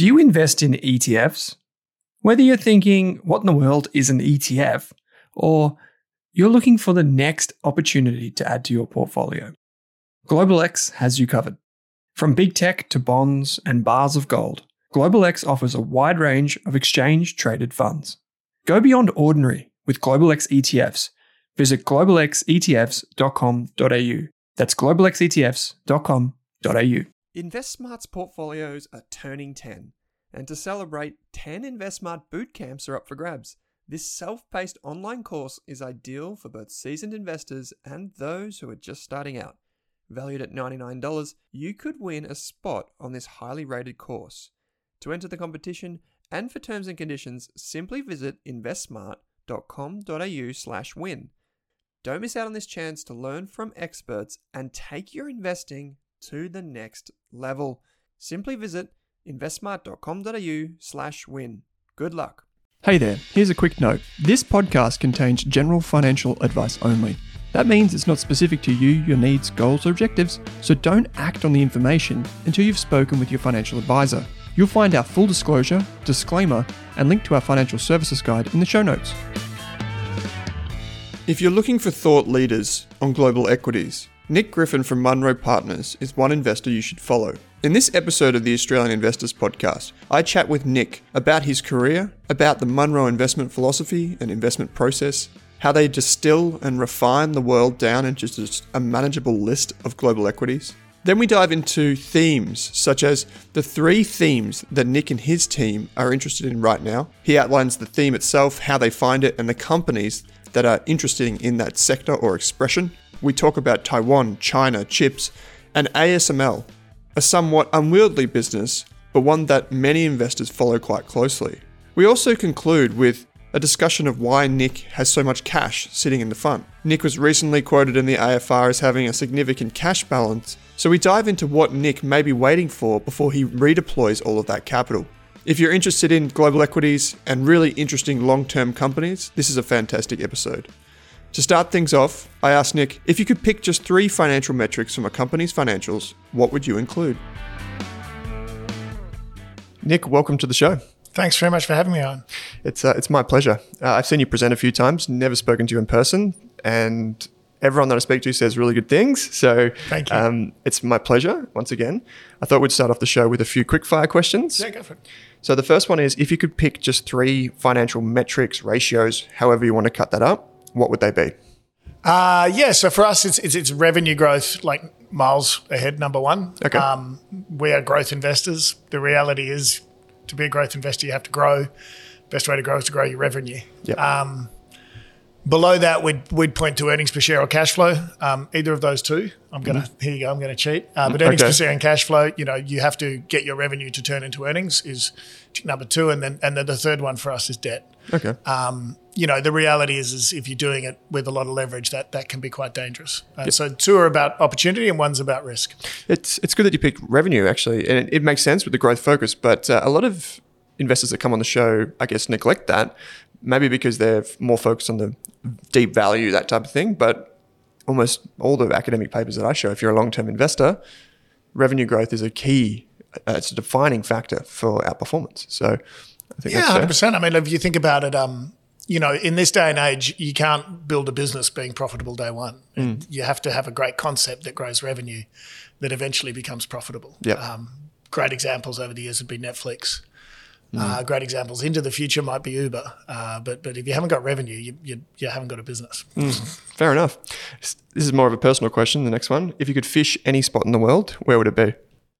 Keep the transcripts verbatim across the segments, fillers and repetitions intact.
Do you invest in E T Fs? Whether you're thinking, what in the world is an E T F? Or you're looking for the next opportunity to add to your portfolio, Global X has you covered. From big tech to bonds and bars of gold, Global X offers a wide range of exchange-traded funds. Go beyond ordinary with Global X E T Fs. Visit global x e t f s dot com dot a u. That's global x e t f s dot com dot a u. InvestSmart's portfolios are turning ten, and to celebrate, ten InvestSmart boot camps are up for grabs. This self-paced online course is ideal for both seasoned investors and those who are just starting out. Valued at ninety-nine dollars, you could win a spot on this highly rated course. To enter the competition and for terms and conditions, simply visit investsmart dot com dot a u slash win. Don't miss out on this chance to learn from experts and take your investing to the next level. Simply visit investsmart dot com dot a u slash win. Good luck. Hey there, here's a quick note. This podcast contains general financial advice only. That means it's not specific to you, your needs, goals, or objectives, so don't act on the information until you've spoken with your financial advisor. You'll find our full disclosure, disclaimer, and link to our financial services guide in the show notes. If you're looking for thought leaders on global equities, Nick Griffin from Munro Partners is one investor you should follow. In this episode of the Australian Investors Podcast, I chat with Nick about his career, about the Munro investment philosophy and investment process, how they distill and refine the world down into just a manageable list of global equities. Then we dive into themes, such as the three themes that Nick and his team are interested in right now. He outlines the theme itself, how they find it, and the companies that are interested in that sector or expression. We talk about Taiwan, China, chips, and A S M L, a somewhat unwieldy business, but one that many investors follow quite closely. We also conclude with a discussion of why Nick has so much cash sitting in the fund. Nick was recently quoted in the A F R as having a significant cash balance, so we dive into what Nick may be waiting for before he redeploys all of that capital. If you're interested in global equities and really interesting long-term companies, this is a fantastic episode. To start things off, I asked Nick, if you could pick just three financial metrics from a company's financials, what would you include? Nick, welcome to the show. Thanks very much for having me on. It's uh, it's my pleasure. Uh, I've seen you present a few times, never spoken to you in person, and everyone that I speak to says really good things. So Thank you. Um, it's my pleasure once again. I thought we'd start off the show with a few quick fire questions. Yeah, go for it. So the first one is, if you could pick just three financial metrics, ratios, however you want to cut that up, what would they be? Uh, yeah, so for us, it's, it's it's revenue growth, like miles ahead, number one. Okay. Um, we are growth investors. The reality is, to be a growth investor, you have to grow. Best way to grow is to grow your revenue. Yep. Um, below that, we'd we'd point to earnings per share or cash flow. Um, either of those two. I'm gonna mm. here you go. I'm gonna cheat. Uh, but earnings okay. per share and cash flow, you know, you have to get your revenue to turn into earnings is number two, and then and then the third one for us is debt. Okay. Um, you know, the reality is, is if you're doing it with a lot of leverage, that that can be quite dangerous. Uh, yep. So two are about opportunity and one's about risk. It's it's good that you picked revenue, actually, and it, it makes sense with the growth focus. But uh, a lot of investors that come on the show, I guess, neglect that, maybe because they're more focused on the deep value, that type of thing. But almost all the academic papers that I show, if you're a long-term investor, revenue growth is a key, uh, it's a defining factor for our performance. So I think yeah, that's one hundred percent. I mean, if you think about it, um, you know, in this day and age, you can't build a business being profitable day one. Mm. You have to have a great concept that grows revenue that eventually becomes profitable. Yep. Um, great examples over the years have been Netflix. Mm. Uh, great examples into the future might be Uber. Uh, but but if you haven't got revenue, you you, you haven't got a business. Mm. Fair enough. This is more of a personal question, the next one. If you could fish any spot in the world, where would it be?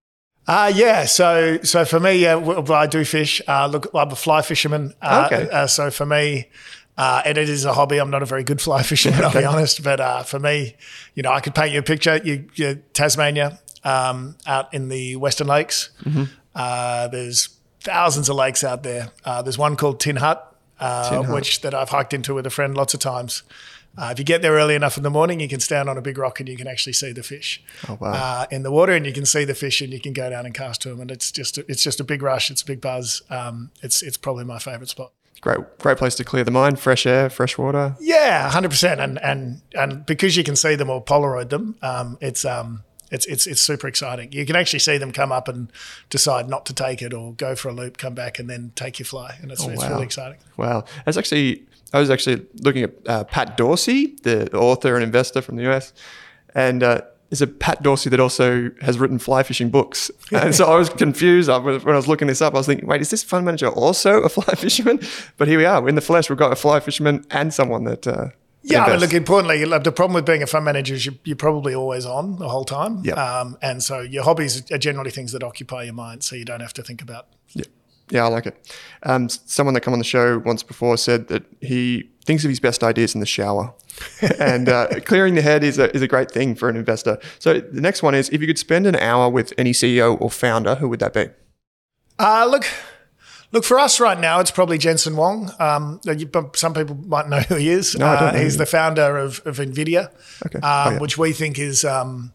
Uh, yeah, so so for me, yeah, well, I do fish. Uh, look, I'm a fly fisherman. Uh, okay. Uh, so for me, uh, and it is a hobby. I'm not a very good fly fisherman, I'll be honest. But uh, for me, you know, I could paint you a picture. You, you Tasmania, um, out in the Western Lakes. Mm-hmm. Uh, there's thousands of lakes out there. Uh, there's one called Tin Hut, uh, Tin Hut, which that I've hiked into with a friend lots of times. Uh, if you get there early enough in the morning, you can stand on a big rock and you can actually see the fish oh, wow. uh, in the water, and you can see the fish and you can go down and cast to them. And it's just a, it's just a big rush. It's a big buzz. Um, it's it's probably my favourite spot. Great, great place to clear the mind. Fresh air, fresh water. Yeah, one hundred percent. And and and because you can see them or Polaroid them, um, it's um It's it's it's super exciting. You can actually see them come up and decide not to take it or go for a loop, come back, and then take your fly, and it's, Oh, it's wow. really exciting. Wow. That's actually, I was actually looking at uh, Pat Dorsey, the author and investor from the U S, and uh, there's a Pat Dorsey that also has written fly fishing books. And so I was confused I was, when I was looking this up. I was thinking, wait, is this fund manager also a fly fisherman? But here we are. In the flesh, we've got a fly fisherman and someone that uh, Yeah, I mean, invests. look, importantly, like, the problem with being a fund manager is you, you're probably always on the whole time. Yep. Um, and so your hobbies are generally things that occupy your mind, so you don't have to think about. Yeah, yeah, I like it. Um, s- someone that came on the show once before said that he thinks of his best ideas in the shower, and uh, clearing the head is a is a great thing for an investor. So the next one is, if you could spend an hour with any C E O or founder, who would that be? Uh, look, look for us right now. It's probably Jensen Huang. Um, you- some people might know who he is. No, I don't uh, know he's who the founder of, of Nvidia, Okay. um, Oh, yeah. which we think is, um,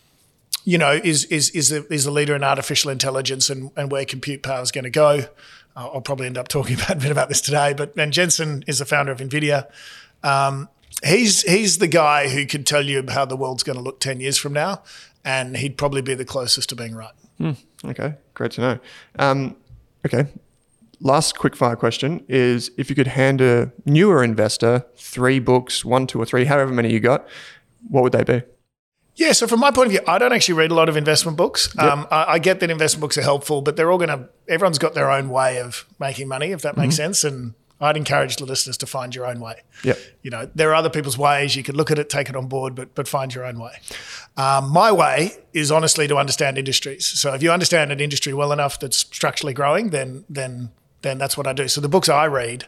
you know, is is is the, is the leader in artificial intelligence and, and where compute power is going to go. Uh, I'll probably end up talking about, a bit about this today. But and Jensen is the founder of Nvidia. Um, he's he's the guy who could tell you how the world's going to look ten years from now, and he'd probably be the closest to being right. Okay, great to know. Um, okay, last quick fire question is, if you could hand a newer investor three books, one, two, or three, however many you got, what would they be? Yeah, so from my point of view, I don't actually read a lot of investment books. Um, I, I get that investment books are helpful, but they're all going to, everyone's got their own way of making money, if that makes sense. And I'd encourage the listeners to find your own way. Yep. You know, there are other people's ways. You could look at it, take it on board, but but find your own way. Um, my way is honestly to understand industries. So if you understand an industry well enough that's structurally growing, then then then that's what I do. So the books I read,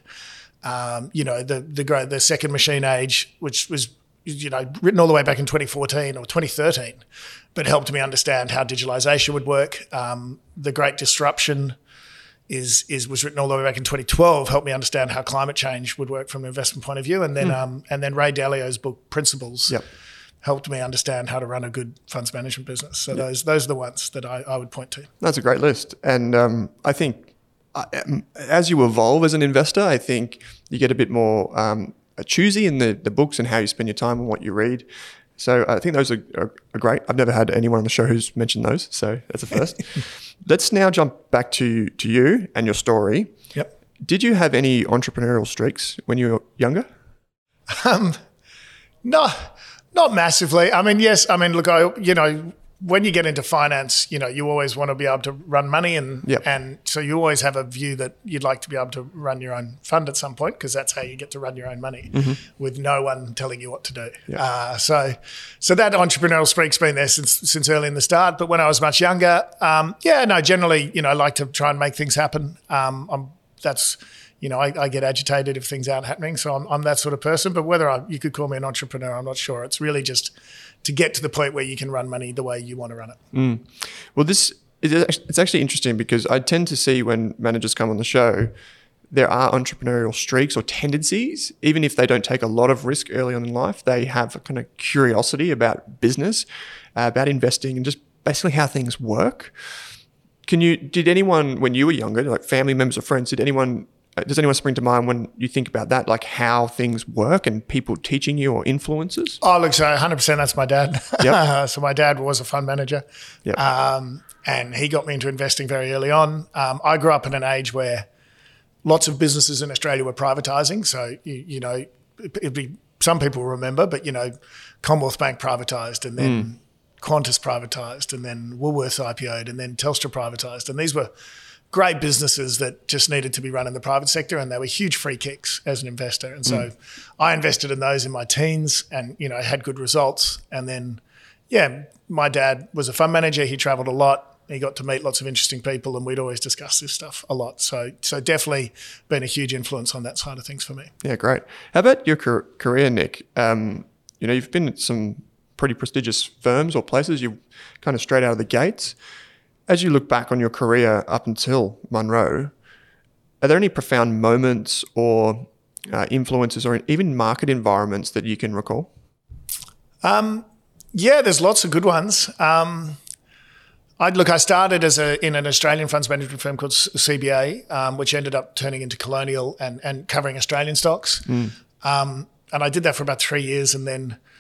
um, you know, the the great the Second Machine Age, which was you know written all the way back in twenty fourteen or twenty thirteen, but helped me understand how digitalization would work. Um, the Great Disruption is is was written all the way back in twenty twelve, helped me understand how climate change would work from an investment point of view, and then um, and then Ray Dalio's book Principles Yep. helped me understand how to run a good funds management business. So those those are the ones that I, I would point to. That's a great list. And um, I think uh, um, as you evolve as an investor, I think you get a bit more um, choosy in the, the books and how you spend your time and what you read. So I think those are, are, are great. I've never had anyone on the show who's mentioned those, so that's a first. Let's now jump back to, to you and your story. Yep. Did you have any entrepreneurial streaks when you were younger? No, not massively. I mean, yes. I mean, look, I you know, when you get into finance, you know, you always want to be able to run money, and Yep. and so you always have a view that you'd like to be able to run your own fund at some point, because that's how you get to run your own money with no one telling you what to do. Uh, so, so that entrepreneurial streak's been there since since early in the start. But when I was much younger, um, yeah, no, generally, you know, I like to try and make things happen. Um, I'm that's. You know, I, I get agitated if things aren't happening. So I'm, I'm that sort of person. But whether I, you could call me an entrepreneur, I'm not sure. It's really just to get to the point where you can run money the way you want to run it. Well, this is it's actually interesting because I tend to see when managers come on the show, there are entrepreneurial streaks or tendencies. Even if they don't take a lot of risk early on in life, they have a kind of curiosity about business, uh, about investing, and just basically how things work. Can you? Did anyone, when you were younger, like family members or friends, did anyone? Does anyone spring to mind when you think about that, like how things work and people teaching you or influences? Oh, look, so one hundred percent that's my dad. Yep. So my dad was a fund manager, Yep. um, and he got me into investing very early on. Um, I grew up in an age where lots of businesses in Australia were privatising. So, you, you know, it'd be, some people remember, but, you know, Commonwealth Bank privatised, and then Qantas privatised, and then Woolworths I P O'd, and then Telstra privatised. And these were great businesses that just needed to be run in the private sector, and they were huge free kicks as an investor. And so I invested in those in my teens, and, you know, had good results. And then, yeah, my dad was a fund manager. He traveled a lot. He got to meet lots of interesting people, and we'd always discuss this stuff a lot. So, so definitely been a huge influence on that side of things for me. Yeah, great. How about your car- career, Nick? Um, you know, you've been at some pretty prestigious firms or places. You're kind of straight out of the gates. As you look back on your career up until Munro, are there any profound moments or uh, influences or even market environments that you can recall? Um, yeah, there's lots of good ones. Um, I'd look. I started as a in an Australian funds management firm called C B A, um, which ended up turning into Colonial and and covering Australian stocks. Um, and I did that for about three years, and then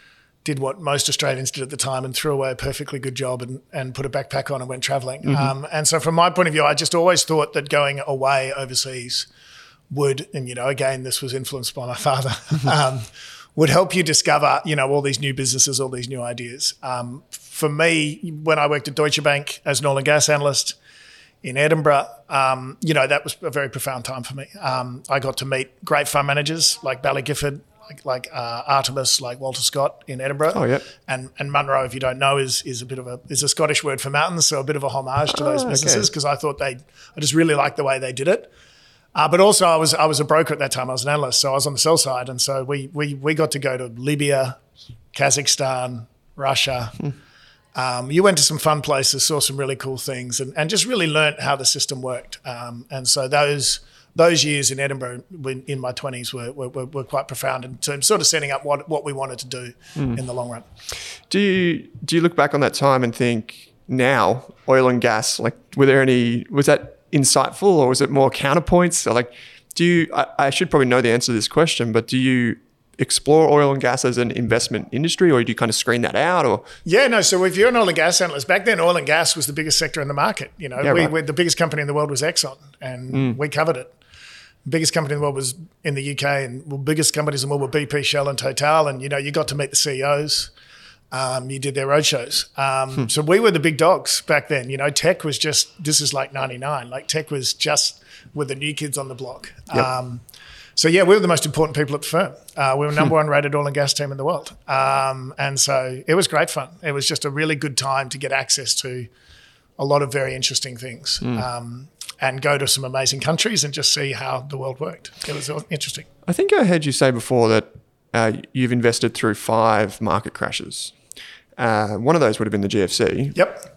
did what most Australians did at the time and threw away a perfectly good job and, and put a backpack on and went travelling. Mm-hmm. Um, and so from my point of view, I just always thought that going away overseas would, and, you know, again, this was influenced by my father, um, would help you discover, you know, all these new businesses, all these new ideas. Um, for me, when I worked at Deutsche Bank as an oil and gas analyst in Edinburgh, um, you know, that was a very profound time for me. Um, I got to meet great fund managers like Ballygifford, like like uh, Artemis, like Walter Scott in Edinburgh. Oh, yeah. And and Munro, if you don't know, is is a bit of a is a Scottish word for mountains, so a bit of a homage to those oh, businesses because okay. I thought they, I just really liked the way they did it. Uh, but also, I was I was a broker at that time. I was an analyst, so I was on the sell side, and so we we we got to go to Libya, Kazakhstan, Russia. Hmm. Um, you went to some fun places, saw some really cool things, and, and just really learnt how the system worked. Um, and so those those years in Edinburgh, when, in my twenties, were, were were quite profound in terms of sort of setting up what what we wanted to do mm. in the long run. Do you do you look back on that time and think now oil and gas, like were there any was that insightful or was it more counterpoints? Or like, do you? I, I should probably know the answer to this question, but do you explore oil and gas as an investment industry, or do you kind of screen that out? Or yeah, no. So if you're an oil and gas analyst, back then oil and gas was the biggest sector in the market. You know, yeah, we, right. we the biggest company in the world was Exxon, and mm. we covered it. The biggest company in the world was in the U K, and the biggest companies in the world were B P, Shell, and Total. And you know, you got to meet the C E Os. Um, you did their roadshows. Um, hmm. So we were the big dogs back then. You know, tech was just this is like ninety-nine. Like tech was just with the new kids on the block. Yep. Um, So, yeah, we were the most important people at the firm. Uh, we were number one rated oil and gas team in the world. Um, and so it was great fun. It was just a really good time to get access to a lot of very interesting things mm. um, and go to some amazing countries and just see how the world worked. It was interesting. I think I heard you say before that uh, you've invested through five market crashes. Uh, one of those would have been the G F C. Yep.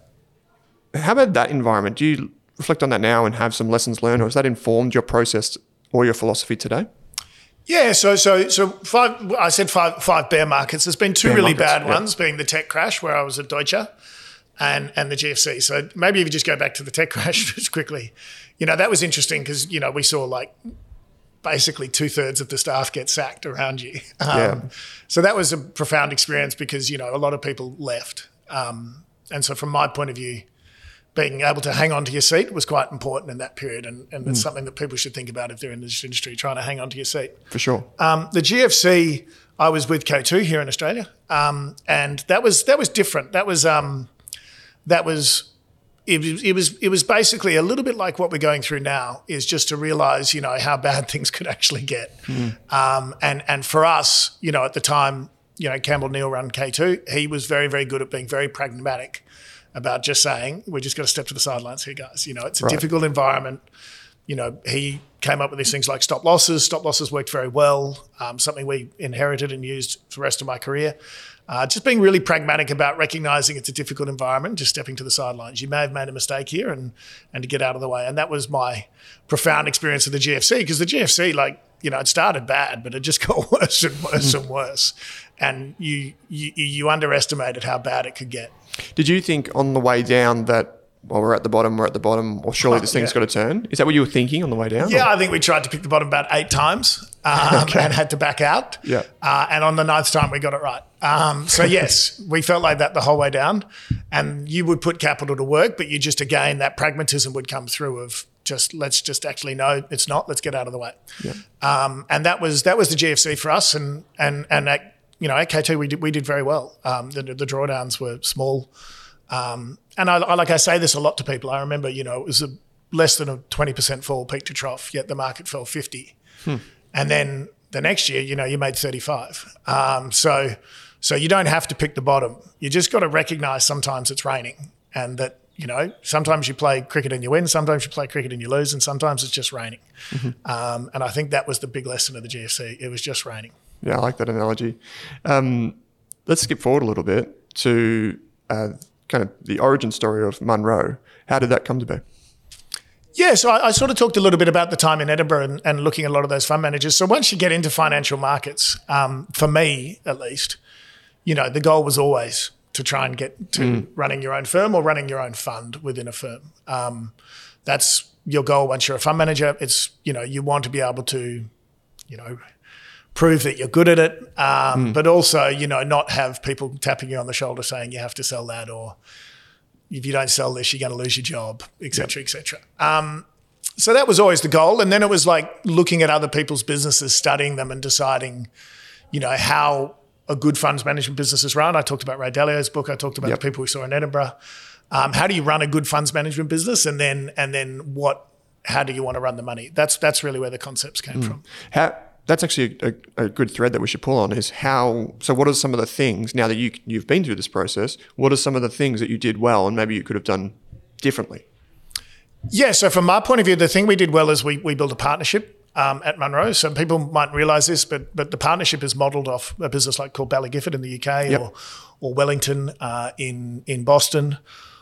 How about that environment? Do you reflect on that now and have some lessons learned, or has that informed your process or your philosophy today? Yeah, so so so five. I said five five bear markets. There's been two bear really markets, bad yeah. ones, being the tech crash where I was at Deutsche, and and the G F C. So maybe if you just go back to the tech crash just quickly, you know that was interesting because you know we saw like basically two thirds of the staff get sacked around you. Um, yeah. So that was a profound experience because you know a lot of people left, um, and so from my point of view, being able to hang on to your seat was quite important in that period, and, and it's mm. something that people should think about if they're in this industry, trying to hang on to your seat. For sure. Um, the G F C, I was with K two here in Australia, um, and that was that was different. That was um, that was it, was it was it was basically a little bit like what we're going through now, is just to realise you know how bad things could actually get. Mm. Um, and and for us, you know, at the time, you know, Campbell Neal ran K two. He was very very good at being very pragmatic about just saying, we're just going to step to the sidelines here, guys. You know, it's a right. difficult environment. You know, he came up with these things like stop losses. Stop losses worked very well, um, something we inherited and used for the rest of my career. Uh, just being really pragmatic about recognising it's a difficult environment, just stepping to the sidelines. You may have made a mistake here and and to get out of the way. And that was my profound experience of the G F C, because the G F C, like, you know, it started bad, but it just got worse and worse and worse. And you, you you underestimated how bad it could get. Did you think on the way down that, well, we're at the bottom, we're at the bottom, or surely oh, this thing's yeah. got to turn? Is that what you were thinking on the way down? Yeah, or? I think we tried to pick the bottom about eight times um, okay. and had to back out. Yeah. Uh, and on the ninth time, we got it right. Um, so, yes, we felt like that the whole way down. And you would put capital to work, but you just, again, that pragmatism would come through of just, let's just actually know it's not, let's get out of the way. Yeah. Um, and that was that was the G F C for us. And, and, and at, you know, at K two, we did, we did very well. Um, the, the drawdowns were small. Um, and I, I, like I say this a lot to people. I remember, you know, it was a less than a twenty percent fall peak to trough, yet the market fell fifty. Hmm. And then the next year, you know, you made thirty-five. Um, so, so you don't have to pick the bottom. You just got to recognise sometimes it's raining, and that, you know, sometimes you play cricket and you win, sometimes you play cricket and you lose, and sometimes it's just raining. Mm-hmm. Um, and I think that was the big lesson of the G F C. It was just raining. Yeah, I like that analogy. Um, let's skip forward a little bit to uh, kind of the origin story of Munro. How did that come to be? Yeah, so I, I sort of talked a little bit about the time in Edinburgh and, and looking at a lot of those fund managers. So once you get into financial markets, um, for me at least, you know, the goal was always to try and get to mm. running your own firm or running your own fund within a firm. Um, that's your goal once you're a fund manager. It's, you know, you want to be able to, you know, prove that you're good at it, um, mm. but also, you know, not have people tapping you on the shoulder saying you have to sell that, or if you don't sell this, you're going to lose your job, et cetera, yep. et cetera. Um, so that was always the goal. And then it was like looking at other people's businesses, studying them and deciding, you know, how a good funds management business is run. I talked about Ray Dalio's book. I talked about yep. the people we saw in Edinburgh. Um, how do you run a good funds management business? And then, and then what, how do you want to run the money? That's, that's really where the concepts came mm. from. How, That's actually a, a good thread that we should pull on is how, so what are some of the things, now that you, you've been through this process, what are some of the things that you did well and maybe you could have done differently? Yeah, so from my point of view, the thing we did well is we we built a partnership um, at Munro. So people might realise this, but but the partnership is modelled off a business like called Ballygifford in the U K yep. or or Wellington uh, in in Boston.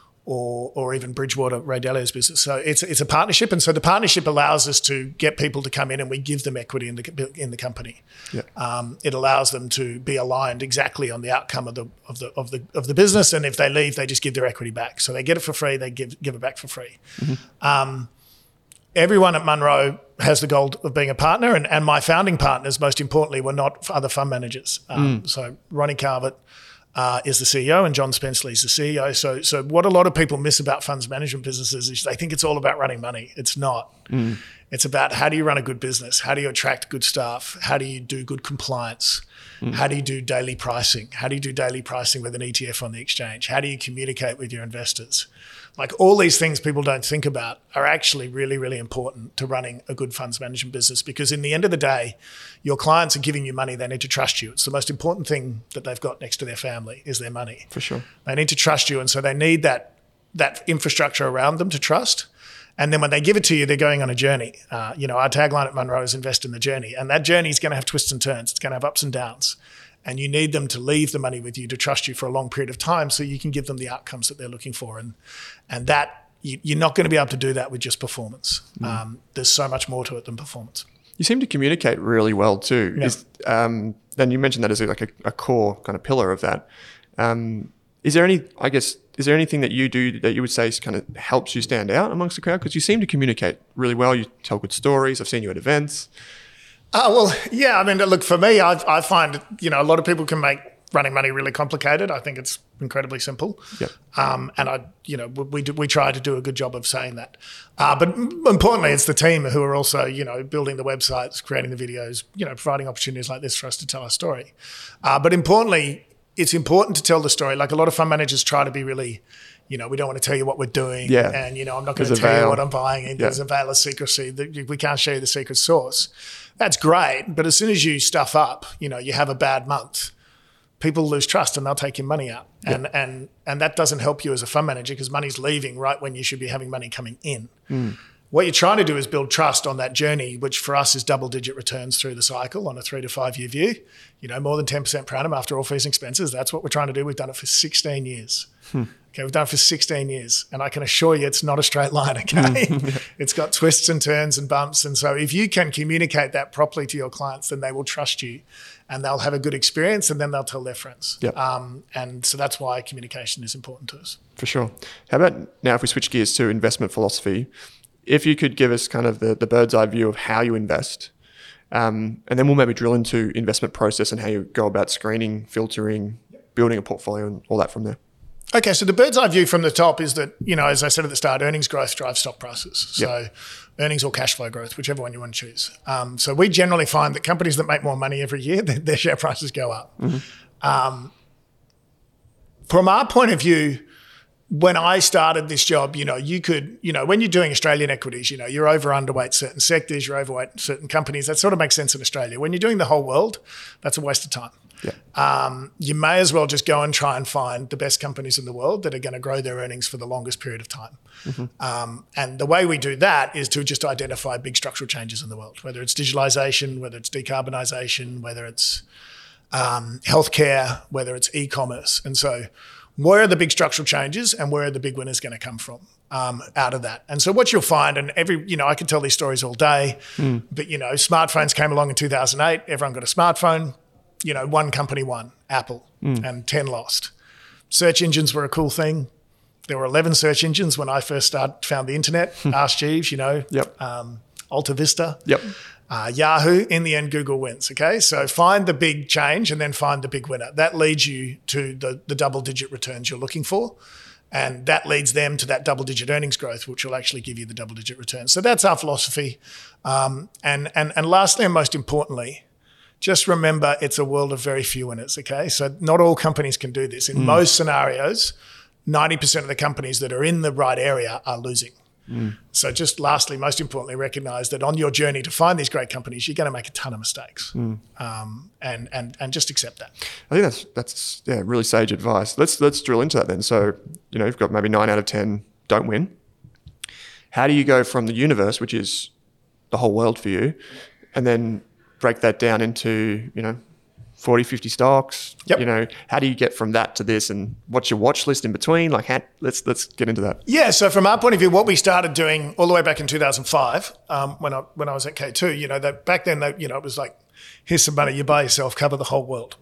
Or, or even Bridgewater, Ray Dalio's business. So it's it's a partnership, and so the partnership allows us to get people to come in, and we give them equity in the in the company. Yeah. Um, it allows them to be aligned exactly on the outcome of the of the of the of the business, and if they leave, they just give their equity back. So they get it for free, they give give it back for free. Mm-hmm. Um, everyone at Munro has the goal of being a partner, and, and my founding partners, most importantly, were not other fund managers. Um, mm. So Ronnie Carvett Uh, is the C E O, and John Spenceley is the C E O. So, so what a lot of people miss about funds management businesses is they think it's all about running money. It's not. Mm. It's about how do you run a good business? How do you attract good staff? How do you do good compliance? Mm. How do you do daily pricing? How do you do daily pricing with an E T F on the exchange? How do you communicate with your investors? Like all these things people don't think about are actually really, really important to running a good funds management business, because in the end of the day, your clients are giving you money. They need to trust you. It's the most important thing that they've got next to their family is their money. For sure. They need to trust you. And so they need that that infrastructure around them to trust. And then when they give it to you, they're going on a journey. Uh, you know, our tagline at Munro is invest in the journey. And that journey is going to have twists and turns. It's going to have ups and downs. And you need them to leave the money with you, to trust you for a long period of time so you can give them the outcomes that they're looking for. And and that you, you're not going to be able to do that with just performance. Mm. Um, there's so much more to it than performance. You seem to communicate really well too. Yeah. Is, um, and you mentioned that as like a, a core kind of pillar of that. Um, is there any, I guess, is there anything that you do that you would say kind of helps you stand out amongst the crowd? Because you seem to communicate really well. You tell good stories. I've seen you at events. Oh, well, yeah. I mean, look, for me, I, I find, you know, a lot of people can make running money really complicated. I think it's incredibly simple. Yep. Um, and I, you know, we do, we try to do a good job of saying that. Uh, but importantly, it's the team who are also, you know, building the websites, creating the videos, you know, providing opportunities like this for us to tell our story. Uh, but importantly, it's important to tell the story. Like a lot of fund managers try to be really, you know, we don't want to tell you what we're doing. Yeah. And, you know, I'm not going to tell you what I'm buying. And yeah. There's a veil of secrecy. We can't show you the secret sauce. That's great. But as soon as you stuff up, you know, you have a bad month, people lose trust and they'll take your money out. Yeah. And and and that doesn't help you as a fund manager, because money's leaving right when you should be having money coming in. Mm. What you're trying to do is build trust on that journey, which for us is double-digit returns through the cycle on a three to five-year view. You know, more than ten percent per annum after all fees and expenses. That's what we're trying to do. We've done it for sixteen years. Hmm. Okay, we've done it for sixteen years. And I can assure you it's not a straight line, okay? Yeah. It's got twists and turns and bumps. And so if you can communicate that properly to your clients, then they will trust you and they'll have a good experience, and then they'll tell their friends. Yep. Um, and so that's why communication is important to us. For sure. How about now if we switch gears to investment philosophy? If you could give us kind of the, the bird's eye view of how you invest, um, and then we'll maybe drill into investment process and how you go about screening, filtering, building a portfolio and all that from there. Okay, so the bird's eye view from the top is that, you know, as I said at the start, earnings growth drives stock prices. So yep. earnings or cash flow growth, whichever one you want to choose. Um, so we generally find that companies that make more money every year, their, their share prices go up. Mm-hmm. Um, from our point of view, when I started this job, you know, you could, you know, when you're doing Australian equities, you know, you're over underweight certain sectors, you're overweight certain companies. That sort of makes sense in Australia. When you're doing the whole world, that's a waste of time. Yeah. Um, you may as well just go and try and find the best companies in the world that are going to grow their earnings for the longest period of time. Mm-hmm. Um, and the way we do that is to just identify big structural changes in the world, whether it's digitalization, whether it's decarbonisation, whether it's um, healthcare, whether it's e-commerce. And so where are the big structural changes and where are the big winners going to come from um, out of that? And so what you'll find, and every, you know, I could tell these stories all day, mm. but, you know, smartphones came along in two thousand eight. Everyone got a smartphone. You know, one company won, Apple, mm. and ten lost. Search engines were a cool thing. There were eleven search engines when I first started, found the internet. Ask Jeeves, you know. Yep. Um, Alta Vista, Yep. uh, Yahoo. In the end, Google wins. Okay, so find the big change and then find the big winner. That leads you to the, the double-digit returns you're looking for. And that leads them to that double-digit earnings growth, which will actually give you the double-digit returns. So that's our philosophy. Um, and, and, and lastly, and most importantly, just remember it's a world of very few winners, okay? So not all companies can do this. In mm. most scenarios, ninety percent of the companies that are in the right area are losing. Mm. So just lastly, most importantly, recognize that on your journey to find these great companies, you're going to make a ton of mistakes, mm. um, and and and just accept that. I think that's that's yeah, really sage advice. Let's let's drill into that then. So you know, you've got maybe nine out of ten don't win. How do you go from the universe, which is the whole world for you, and then break that down into you know forty, fifty stocks? Yep. You know, how do you get from that to this, and what's your watch list in between? Like, how, let's let's get into that. Yeah. So from our point of view, what we started doing all the way back in two thousand five, um, when I when I was at K two, you know, that back then, they, you know, it was like, here's some money, you buy yourself, cover the whole world.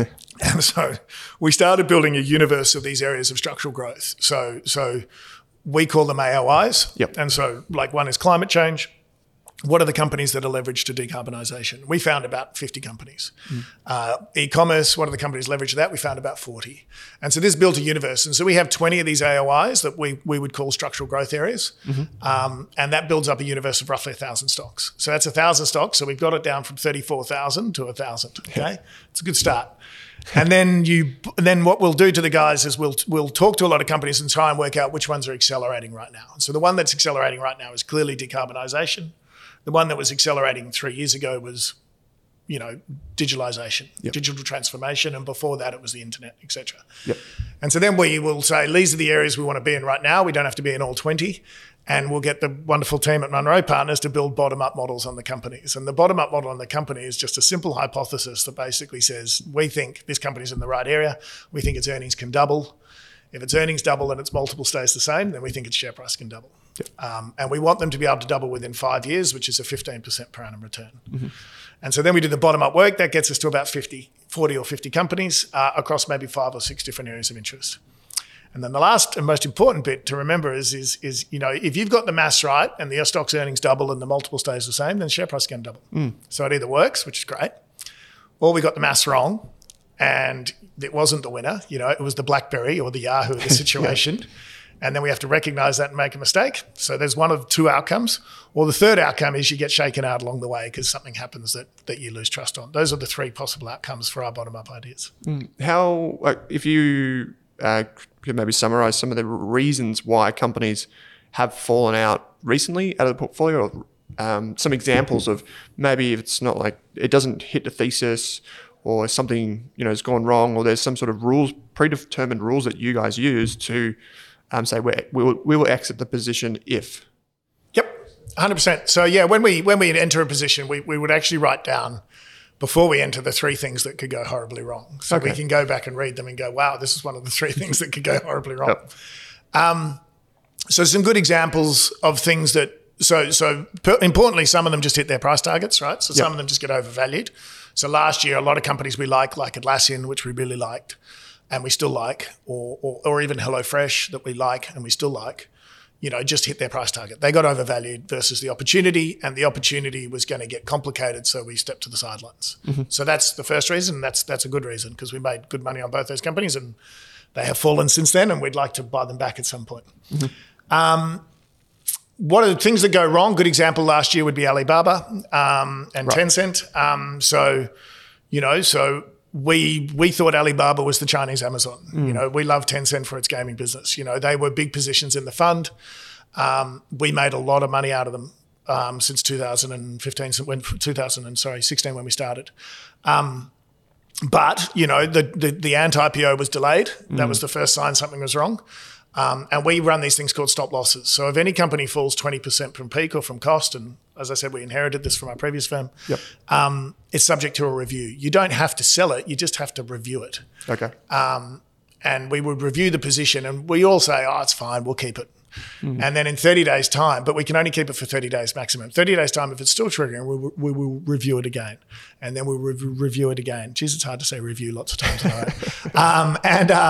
And so we started building a universe of these areas of structural growth. So so we call them A O Is. Yep. And so like one is climate change. What are the companies that are leveraged to decarbonisation? We found about fifty companies. Mm. Uh, e-commerce, what are the companies leveraged to that? We found about forty. And so this built a universe. And so we have twenty of these A O Is that we we would call structural growth areas. Mm-hmm. Um, and that builds up a universe of roughly one thousand stocks. So that's one thousand stocks. So we've got it down from thirty-four thousand to one thousand. Okay, yeah. It's a good start. And then you, then what we'll do to the guys is we'll we'll talk to a lot of companies and try and work out which ones are accelerating right now. And so the one that's accelerating right now is clearly decarbonisation. The one that was accelerating three years ago was, you know, digitalization, yep. digital transformation, and before that it was the internet, et cetera. Yep. And so then we will say, these are the areas we want to be in right now. We don't have to be in all twenty. And we'll get the wonderful team at Munro Partners to build bottom-up models on the companies. And the bottom-up model on the company is just a simple hypothesis that basically says, we think this company's in the right area. We think its earnings can double. If its earnings double and its multiple stays the same, then we think its share price can double. Yep. Um, and we want them to be able to double within five years, which is a fifteen percent per annum return. Mm-hmm. And so then we do the bottom-up work. That gets us to about fifty, forty or fifty companies uh, across maybe five or six different areas of interest. And then the last and most important bit to remember is, is, is you know, if you've got the maths right and the stock's earnings double and the multiple stays the same, then share price can double. Mm. So it either works, which is great, or we got the maths wrong and it wasn't the winner. You know, it was the BlackBerry or the Yahoo of the situation. Yeah. And then we have to recognize that and make a mistake. So there's one of two outcomes. Or the third outcome is you get shaken out along the way because something happens that, that you lose trust on. Those are the three possible outcomes for our bottom-up ideas. How, like, if you uh, could maybe summarize some of the reasons why companies have fallen out recently out of the portfolio, or um, some examples of maybe if it's not like it doesn't hit the thesis, or something, you know, has gone wrong, or there's some sort of rules, predetermined rules that you guys use to um, say we will we will exit the position if. Yep, one hundred percent. So yeah, when we when we enter a position, we, we would actually write down before we enter the three things that could go horribly wrong. So okay. we can go back and read them and go, wow, this is one of the three things that could go horribly wrong. Yep. Um, so some good examples of things that, so so per, importantly, some of them just hit their price targets, right? So yep. some of them just get overvalued. So last year, a lot of companies we like, like Atlassian, which we really liked, and we still like, or, or or even HelloFresh that we like and we still like, you know, just hit their price target. They got overvalued versus the opportunity, and the opportunity was going to get complicated, so we stepped to the sidelines. Mm-hmm. So that's the first reason. That's that's a good reason because we made good money on both those companies, and they have fallen since then, and we'd like to buy them back at some point. Mm-hmm. Um, what are the things that go wrong? Good example last year would be Alibaba um, and right. Tencent. Um, so, you know, so we we thought Alibaba was the Chinese Amazon. Mm. You know, we love Tencent for its gaming business. You know, they were big positions in the fund. Um, we made a lot of money out of them um, since two thousand fifteen, when two thousand and sorry sixteen when we started. Um, but you know, the the, the Ant I P O was delayed. Mm. That was the first sign something was wrong. Um, and we run these things called stop losses. So if any company falls twenty percent from peak or from cost, and as I said, we inherited this from our previous firm, yep. um, it's subject to a review. You don't have to sell it, you just have to review it. Okay. Um, and we would review the position and we all say, oh, it's fine, we'll keep it. Mm-hmm. And then in thirty days time, but we can only keep it for thirty days maximum. thirty days time, if it's still triggering, we, we will review it again. And then we'll re- review it again. Jeez, it's hard to say review lots of times. Right? um, and... Um,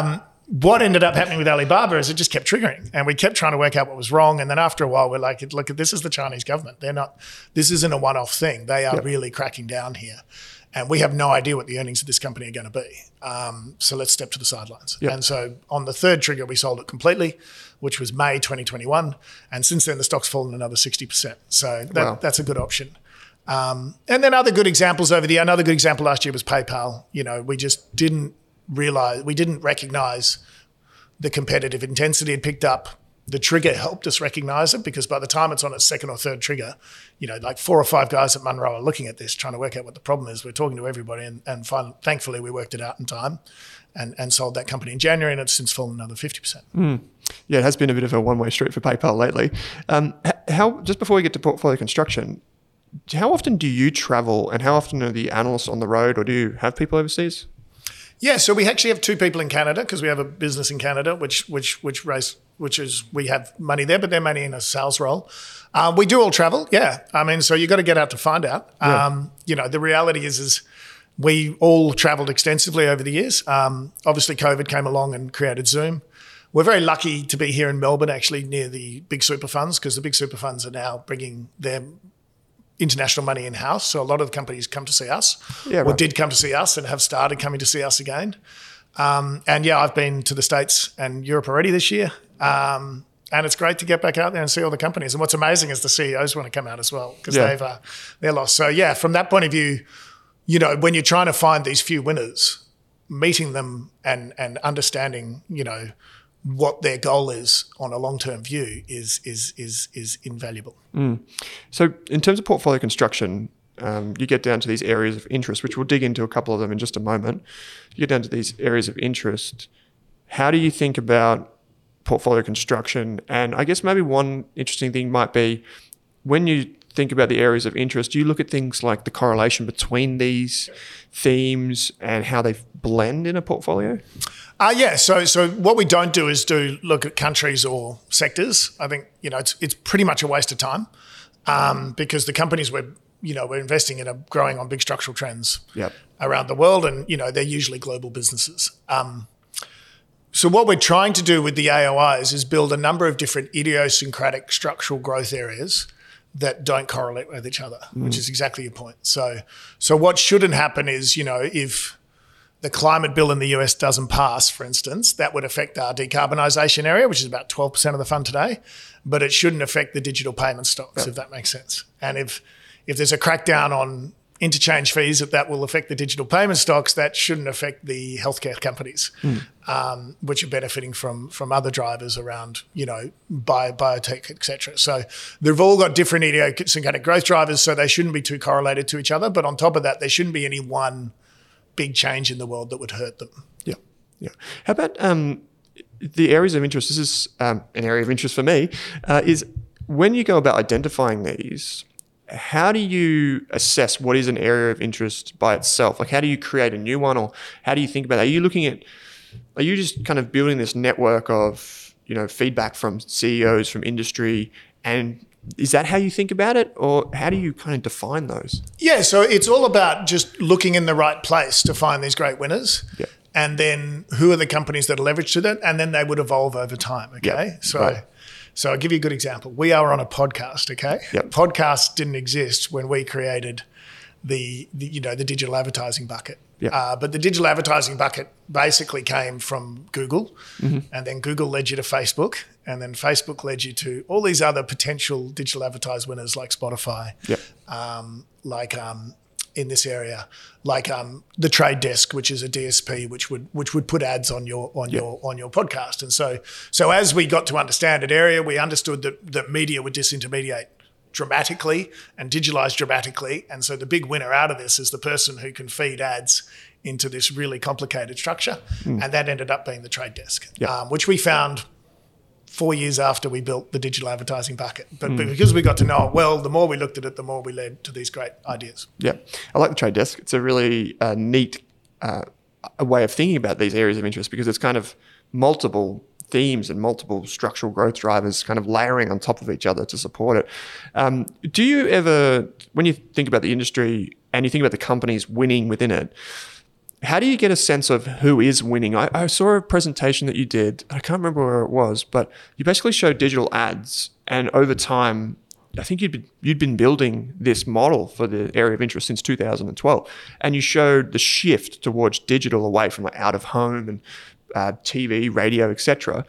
what ended up happening with Alibaba is it just kept triggering, and we kept trying to work out what was wrong. And then after a while, we're like, look, this is the Chinese government. They're not, this isn't a one-off thing. They are yep. really cracking down here. And we have no idea what the earnings of this company are going to be. Um, so let's step to the sidelines. Yep. And so on the third trigger, we sold it completely, which was May twenty twenty-one. And since then, the stock's fallen another sixty percent. So that, wow. that's a good option. Um, and then other good examples over the year. Another good example last year was PayPal. You know, we just didn't realize, we didn't recognize the competitive intensity had picked up. The trigger helped us recognize it, because by the time it's on its second or third trigger, you know, like four or five guys at Munro are looking at this, trying to work out what the problem is. We're talking to everybody, and, and finally, thankfully we worked it out in time and, and sold that company in January, and it's since fallen another fifty percent. Mm. Yeah, it has been a bit of a one-way street for PayPal lately. Um, how just before we get to portfolio construction, how often do you travel, and how often are the analysts on the road, or do you have people overseas? Yeah, so we actually have two people in Canada, because we have a business in Canada, which which which raise, which is we have money there, but they're money in a sales role. Uh, we do all travel, yeah. I mean, so you got to get out to find out. Yeah. Um, you know, the reality is is we all travelled extensively over the years. Um, obviously, COVID came along and created Zoom. We're very lucky to be here in Melbourne, actually near the big super funds, because the big super funds are now bringing their international money in-house. So a lot of the companies come to see us, yeah, or right. did come to see us and have started coming to see us again. Um, and yeah, I've been to the States and Europe already this year. Um, and it's great to get back out there and see all the companies. And what's amazing is the C E Os want to come out as well, because yeah. they've, uh, they're lost. So yeah, from that point of view, you know, when you're trying to find these few winners, meeting them and, and understanding, you know, what their goal is on a long-term view is is is is invaluable. Mm. So in terms of portfolio construction, um, you get down to these areas of interest, which we'll dig into a couple of them in just a moment. You get down to these areas of interest. How do you think about portfolio construction? And I guess maybe one interesting thing might be, when you think about the areas of interest, do you look at things like the correlation between these themes and how they blend in a portfolio? Uh, yeah, so so what we don't do is do look at countries or sectors. I think, you know, it's it's pretty much a waste of time, um, because the companies we're, you know, we're investing in are growing on big structural trends yep. around the world, and, you know, they're usually global businesses. Um, so what we're trying to do with the A O Is is build a number of different idiosyncratic structural growth areas that don't correlate with each other, mm. which is exactly your point. So so what shouldn't happen is, you know, if the climate bill in the U S doesn't pass, for instance, that would affect our decarbonisation area, which is about twelve percent of the fund today, but it shouldn't affect the digital payment stocks, yeah. if that makes sense. And if if there's a crackdown on interchange fees, if that will affect the digital payment stocks, that shouldn't affect the healthcare companies, mm. um, which are benefiting from from other drivers around, you know, bio, biotech, et cetera. So they've all got different idiosyncratic growth drivers, so they shouldn't be too correlated to each other. But on top of that, there shouldn't be any one big change in the world that would hurt them. Yeah, yeah. How about um, the areas of interest? This is um, an area of interest for me. Uh, is when you go about identifying these, how do you assess what is an area of interest by itself? Like, how do you create a new one, or how do you think about that? Are you looking at? Are you just kind of building this network of, you know, feedback from C E Os, from industry, and is that how you think about it, or how do you kind of define those? Yeah, so it's all about just looking in the right place to find these great winners, yeah. and then who are the companies that are leveraged to that, and then they would evolve over time. Okay, yep. so right. so I'll give you a good example. We are on a podcast. Okay, yep. Podcasts didn't exist when we created the, the you know the digital advertising bucket. Yep. Uh, but the digital advertising bucket basically came from Google, mm-hmm. and then Google led you to Facebook, and then Facebook led you to all these other potential digital advertise winners like Spotify, yep. um, like um, in this area, like um, the Trade Desk, which is a D S P, which would which would put ads on your on yep. your on your podcast. And so so as we got to understand an area, we understood that that media would disintermediate dramatically and digitalize dramatically. And so the big winner out of this is the person who can feed ads into this really complicated structure. Mm. And that ended up being the Trade Desk, yep. um, which we found four years after we built the digital advertising bucket. But, mm. but because we got to know it well, the more we looked at it, the more we led to these great ideas. Yeah, I like the Trade Desk. It's a really uh, neat uh, a way of thinking about these areas of interest, because it's kind of multiple themes and multiple structural growth drivers kind of layering on top of each other to support it. Um, do you ever, when you think about the industry and you think about the companies winning within it, how do you get a sense of who is winning? I, I saw a presentation that you did. I can't remember where it was, but you basically showed digital ads, and over time, I think you'd been, you'd been building this model for the area of interest since two thousand twelve, and you showed the shift towards digital away from like out of home and uh, T V, radio, et cetera.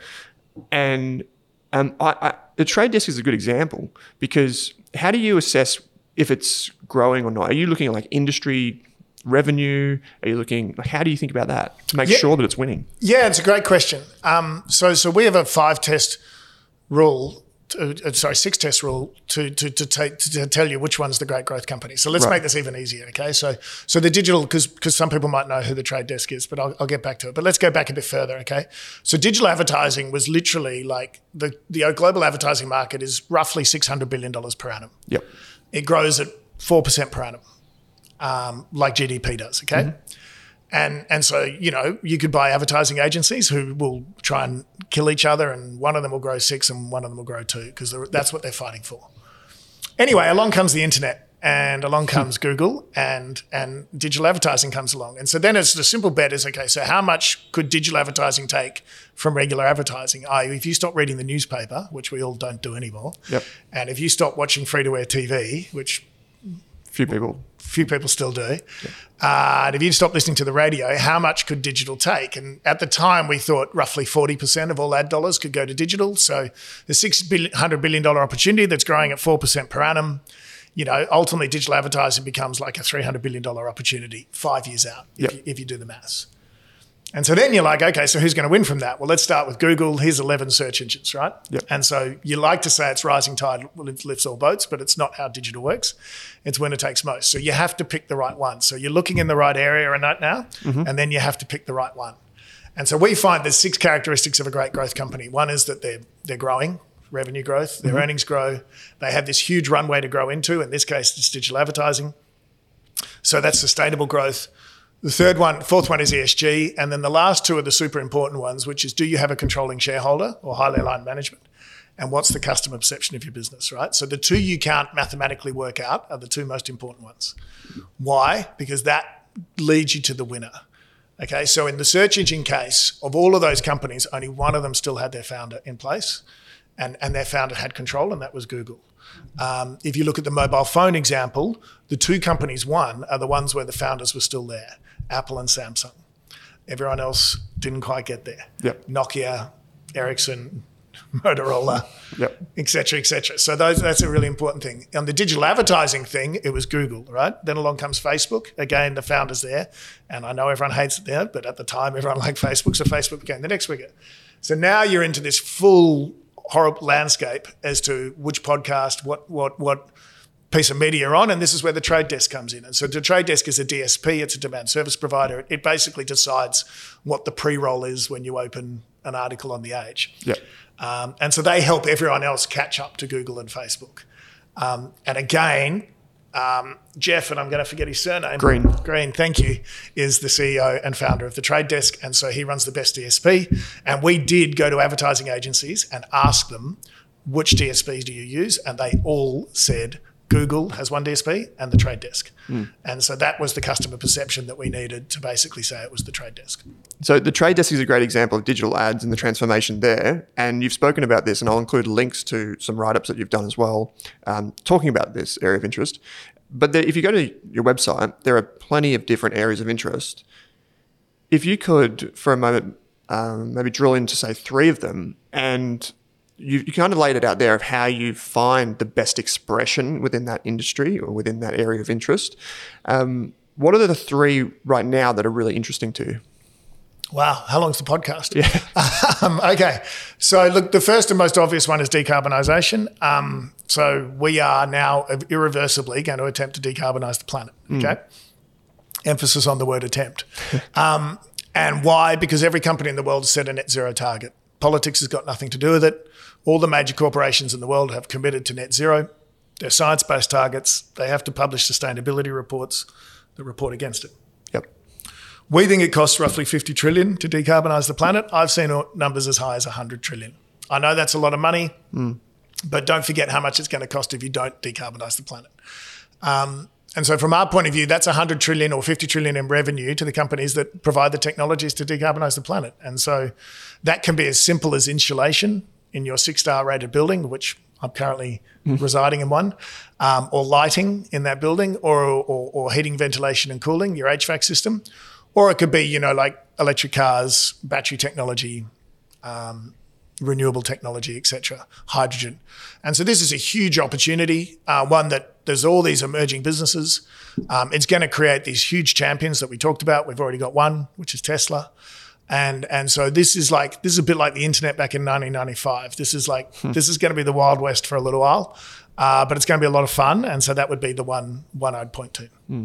And um, I, I, the Trade Desk is a good example, because how do you assess if it's growing or not? Are you looking at like industry revenue? Are you looking, like, how do you think about that to make yeah. sure that it's winning? Yeah, it's a great question. Um, so, so we have a five test rule. Uh, sorry, six test rule to to to, take, to to tell you which one's the great growth company. So let's Right. make this even easier. Okay, so so the digital, because because some people might know who the Trade Desk is, but I'll, I'll get back to it. But let's go back a bit further. Okay, so digital advertising was literally like the the global advertising market is roughly six hundred billion dollars per annum. Yep. It grows at four percent per annum, um, like G D P does. Okay. Mm-hmm. And and so, you know, you could buy advertising agencies who will try and kill each other, and one of them will grow six and one of them will grow two, because that's what they're fighting for. Anyway, along comes the internet, and along comes Google, and and digital advertising comes along. And so then it's the simple bet is, okay, so how much could digital advertising take from regular advertising? that is, if you stop reading the newspaper, which we all don't do anymore, Yep. and if you stop watching free-to-air T V, which Few people. few people still do. Yeah. Uh, and if you stop listening to the radio, how much could digital take? And at the time, we thought roughly forty percent of all ad dollars could go to digital. So the six hundred billion dollars opportunity that's growing at four percent per annum, you know, ultimately digital advertising becomes like a three hundred billion dollars opportunity five years out, if, yep. you, if you do the maths. And so then you're like, okay, so who's going to win from that? Well, let's start with Google. Here's eleven search engines, right? Yep. And so you like to say it's rising tide lifts all boats, but it's not how digital works. It's winner takes most. So you have to pick the right one. So you're looking in the right area right now, mm-hmm. and then you have to pick the right one. And so we find there's six characteristics of a great growth company. One is that they're they're growing, revenue growth, their mm-hmm. earnings grow. They have this huge runway to grow into. In this case, it's digital advertising. So that's sustainable growth. The third one, fourth one is E S G. And then the last two are the super important ones, which is, do you have a controlling shareholder or highly aligned management? And what's the customer perception of your business, right? So the two you can't mathematically work out are the two most important ones. Why? Because that leads you to the winner. Okay, so in the search engine case, of all of those companies, only one of them still had their founder in place, and, and their founder had control, and that was Google. Um, if you look at the mobile phone example, the two companies won are the ones where the founders were still there, Apple and Samsung. Everyone else didn't quite get there. Yep. Nokia, Ericsson, Motorola, yep. et cetera, et cetera. So those, that's a really important thing. On the digital advertising thing, it was Google, right? Then along comes Facebook. Again, the founders there. And I know everyone hates it there, but at the time, everyone liked Facebook, so Facebook became the next bigger. So now you're into this full horrible landscape as to which podcast, what what what piece of media you're on, and this is where the Trade Desk comes in. And so the Trade Desk is a D S P, it's a demand service provider. It basically decides what the pre-roll is when you open an article on The Age. Yep. Um, and so they help everyone else catch up to Google and Facebook. Um, and again, um, Jeff, and I'm going to forget his surname. Green. Green, thank you, is the C E O and founder of the Trade Desk. And so he runs the best D S P. And we did go to advertising agencies and ask them, which D S Ps do you use? And they all said, Google has one D S P and the Trade Desk. Mm. And so that was the customer perception that we needed to basically say it was the Trade Desk. So the Trade Desk is a great example of digital ads and the transformation there. And you've spoken about this, and I'll include links to some write-ups that you've done as well, um, talking about this area of interest. But the, if you go to your website, there are plenty of different areas of interest. If you could, for a moment, um, maybe drill into, say, three of them, and you, you kind of laid it out there of how you find the best expression within that industry or within that area of interest. Um, what are the three right now that are really interesting to you? Wow, how long's the podcast? Yeah. um, okay, so look, the first and most obvious one is decarbonisation. Um, so we are now irreversibly going to attempt to decarbonise the planet, okay? Mm. Emphasis on the word attempt. um, and why? Because every company in the world has set a net zero target. Politics has got nothing to do with it. All the major corporations in the world have committed to net zero. They're science-based targets. They have to publish sustainability reports that report against it. Yep. We think it costs roughly fifty trillion to decarbonise the planet. I've seen numbers as high as one hundred trillion. I know that's a lot of money, mm. but don't forget how much it's going to cost if you don't decarbonise the planet. Um, and so from our point of view, that's one hundred trillion or fifty trillion in revenue to the companies that provide the technologies to decarbonize the planet. And so that can be as simple as insulation in your six-star rated building, which I'm currently mm. residing in one, um, or lighting in that building, or, or or heating, ventilation and cooling, your H V A C system. Or it could be, you know, like electric cars, battery technology, um, renewable technology, et cetera, hydrogen. And so this is a huge opportunity, uh, one that there's all these emerging businesses. Um, it's going to create these huge champions that we talked about. We've already got one, which is Tesla. And and so this is like, this is a bit like the internet back in nineteen ninety-five. This is like, hmm. this is going to be the Wild West for a little while, uh, but it's going to be a lot of fun. And so that would be the one one I'd point to. Hmm.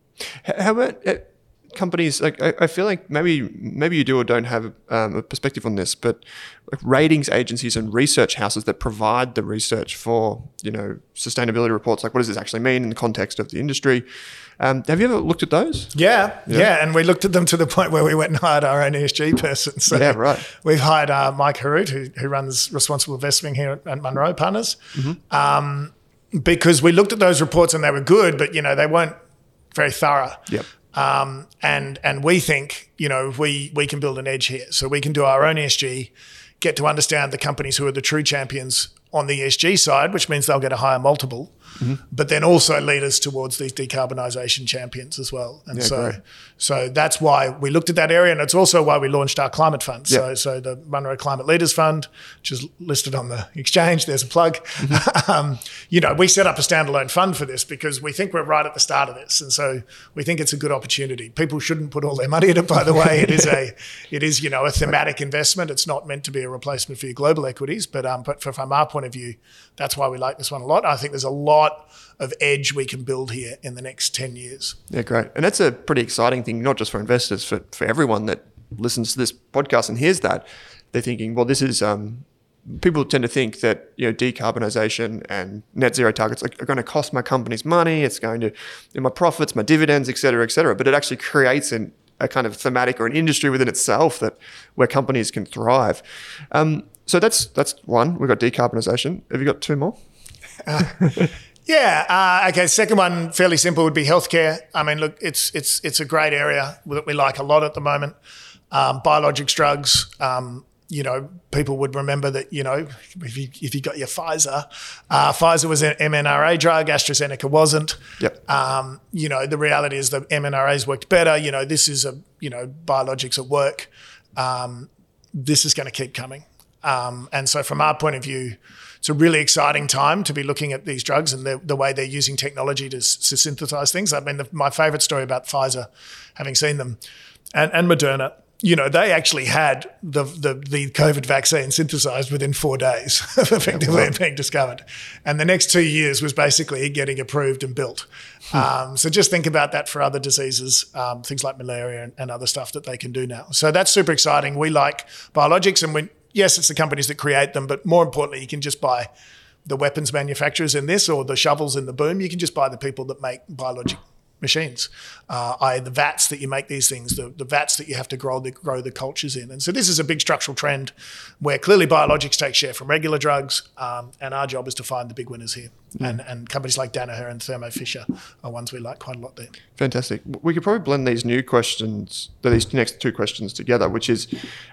How about uh, companies, like I, I feel like maybe maybe you do or don't have um, a perspective on this, but like ratings agencies and research houses that provide the research for, you know, sustainability reports, like what does this actually mean in the context of the industry? Um, have you ever looked at those? Yeah, yeah, yeah, and we looked at them to the point where we went and hired our own E S G person. So yeah, right. We've hired uh, Mike Harut, who, who runs responsible investing here at, at Munro Partners, mm-hmm. um, because we looked at those reports and they were good, but you know they weren't very thorough. Yep. Um, and and we think, you know, we we can build an edge here, so we can do our own E S G, get to understand the companies who are the true champions on the E S G side, which means they'll get a higher multiple, mm-hmm. but then also lead us towards these decarbonisation champions as well. And yeah, so, great. so that's why we looked at that area, and it's also why we launched our climate fund. Yeah. So, so the Munro Climate Leaders Fund, which is listed on the exchange. There's a plug. Mm-hmm. um, you know, we set up a standalone fund for this because we think we're right at the start of this, and so we think it's a good opportunity. People shouldn't put all their money in it. By the way, it is a, it is you know a thematic investment. It's not meant to be a replacement for your global equities, but um, but for, from our point of view, that's why we like this one a lot. I think there's a lot of edge we can build here in the next ten years. Yeah, great. And that's a pretty exciting thing, not just for investors, for, for everyone that listens to this podcast and hears that. They're thinking, well, this is, um, people tend to think that, you know, decarbonisation and net zero targets are, are going to cost my companies money. It's going to, you know, my profits, my dividends, et cetera, et cetera. But it actually creates an, a kind of thematic or an industry within itself that where companies can thrive. Um, so that's that's one. We've got decarbonisation. Have you got two more? Uh, yeah. Uh, okay. Second one, fairly simple, would be healthcare. I mean, look, it's it's it's a great area that we like a lot at the moment. Um, biologics drugs. Um, you know, people would remember that. You know, if you if you got your Pfizer, uh, Pfizer was an M N R A drug. AstraZeneca wasn't. Yep. Um, you know, the reality is that M N R As worked better. You know, this is a you know biologics at work. Um, this is going to keep coming. Um, and so from our point of view, it's a really exciting time to be looking at these drugs and the, the way they're using technology to, to synthesize things. I mean, the, my favorite story about Pfizer, having seen them, and, and Moderna, you know, they actually had the, the, the COVID vaccine synthesized within four days of effectively yeah, wow. being discovered. And the next two years was basically getting approved and built. Hmm. Um, so just think about that for other diseases, um, things like malaria and, and other stuff that they can do now. So that's super exciting. We like biologics, and we, yes, it's the companies that create them, but more importantly, you can just buy the weapons manufacturers in this or the shovels in the boom. You can just buy the people that make biologic machines, uh, that is the vats that you make these things, the, the vats that you have to grow the, grow the cultures in. And so this is a big structural trend where clearly biologics take share from regular drugs, um, and our job is to find the big winners here. Mm. And, and companies like Danaher and Thermo Fisher are ones we like quite a lot there. Fantastic. We could probably blend these new questions, these next two questions together, which is,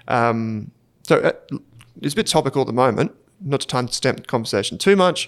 um, so uh, it's a bit topical at the moment, not to time-stamp the conversation too much.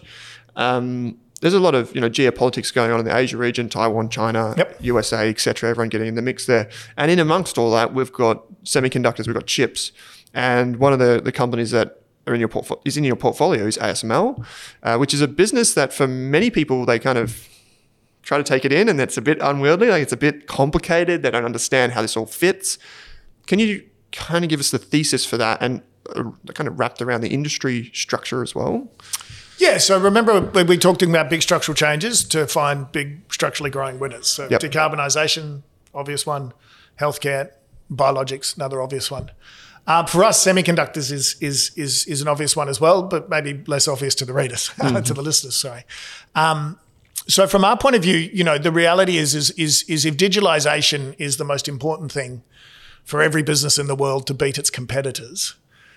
Um, There's a lot of, you know, geopolitics going on in the Asia region, Taiwan, China, yep. U S A, et cetera, everyone getting in the mix there. And in amongst all that, we've got semiconductors, we've got chips. And one of the, the companies that are in your portfolio is in your portfolio is A S M L, uh, which is a business that for many people, they kind of try to take it in and it's a bit unwieldy, like it's a bit complicated. They don't understand how this all fits. Can you kind of give us the thesis for that and uh, kind of wrapped around the industry structure as well? Yeah, so remember when we talked about big structural changes to find big structurally growing winners. So yep. decarbonisation, obvious one. Healthcare, biologics, another obvious one. Um, for us, semiconductors is is is is an obvious one as well, but maybe less obvious to the readers, mm-hmm. to the listeners. Sorry. Um, so from our point of view, you know, the reality is is is is if digitalisation is the most important thing for every business in the world to beat its competitors,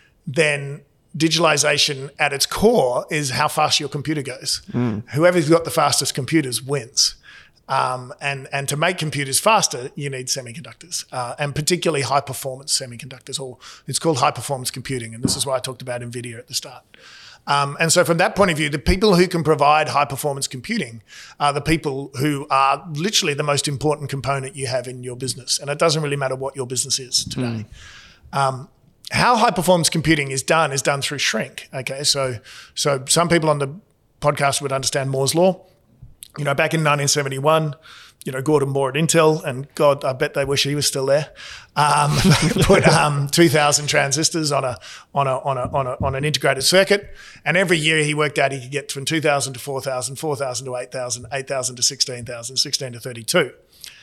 then digitalisation at its core is how fast your computer goes. Mm. Whoever's got the fastest computers wins. Um, and, and to make computers faster, you need semiconductors, uh, and particularly high-performance semiconductors, or it's called high-performance computing, and this is why I talked about NVIDIA at the start. Um, and so from that point of view, the people who can provide high-performance computing are the people who are literally the most important component you have in your business, and it doesn't really matter what your business is today. Mm. Um, how high-performance computing is done is done through shrink, okay? So, so some people on the podcast would understand Moore's Law. You know, back in nineteen seventy-one, you know, Gordon Moore at Intel, and God, I bet they wish he was still there, um, put um, two thousand transistors on a on a on a on a on an integrated circuit, and every year he worked out he could get from two thousand to four thousand, four thousand to eight thousand, eight thousand to sixteen thousand, sixteen to thirty-two.